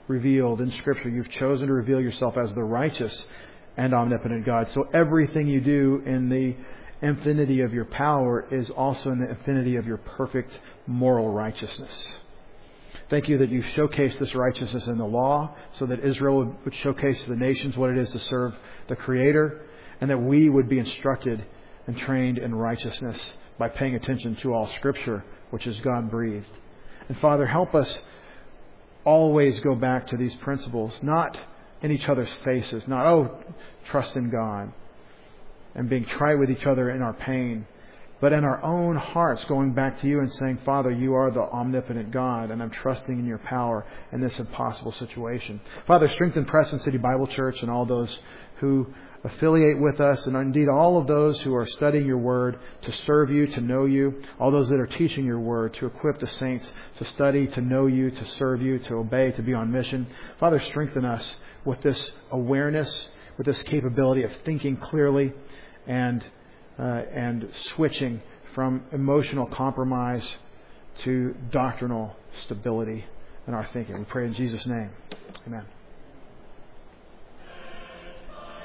revealed in Scripture. You've chosen to reveal yourself as the righteous and omnipotent God. So everything you do in the infinity of your power is also in the infinity of your perfect moral righteousness. Thank you that you've showcased this righteousness in the law so that Israel would showcase to the nations what it is to serve the Creator, and that we would be instructed and trained in righteousness by paying attention to all Scripture, which is God-breathed. And Father, help us always go back to these principles, not in each other's faces, not, trust in God, and being trite with each other in our pain, but in our own hearts going back to you and saying, Father, you are the omnipotent God, and I'm trusting in your power in this impossible situation. Father, strengthen Preston City Bible Church and all those who affiliate with us, and indeed all of those who are studying your word to serve you, to know you, all those that are teaching your word to equip the saints to study, to know you, to serve you, to obey, to be on mission. Father, strengthen us with this awareness, with this capability of thinking clearly and switching from emotional compromise to doctrinal stability in our thinking. We pray in Jesus' name. Amen.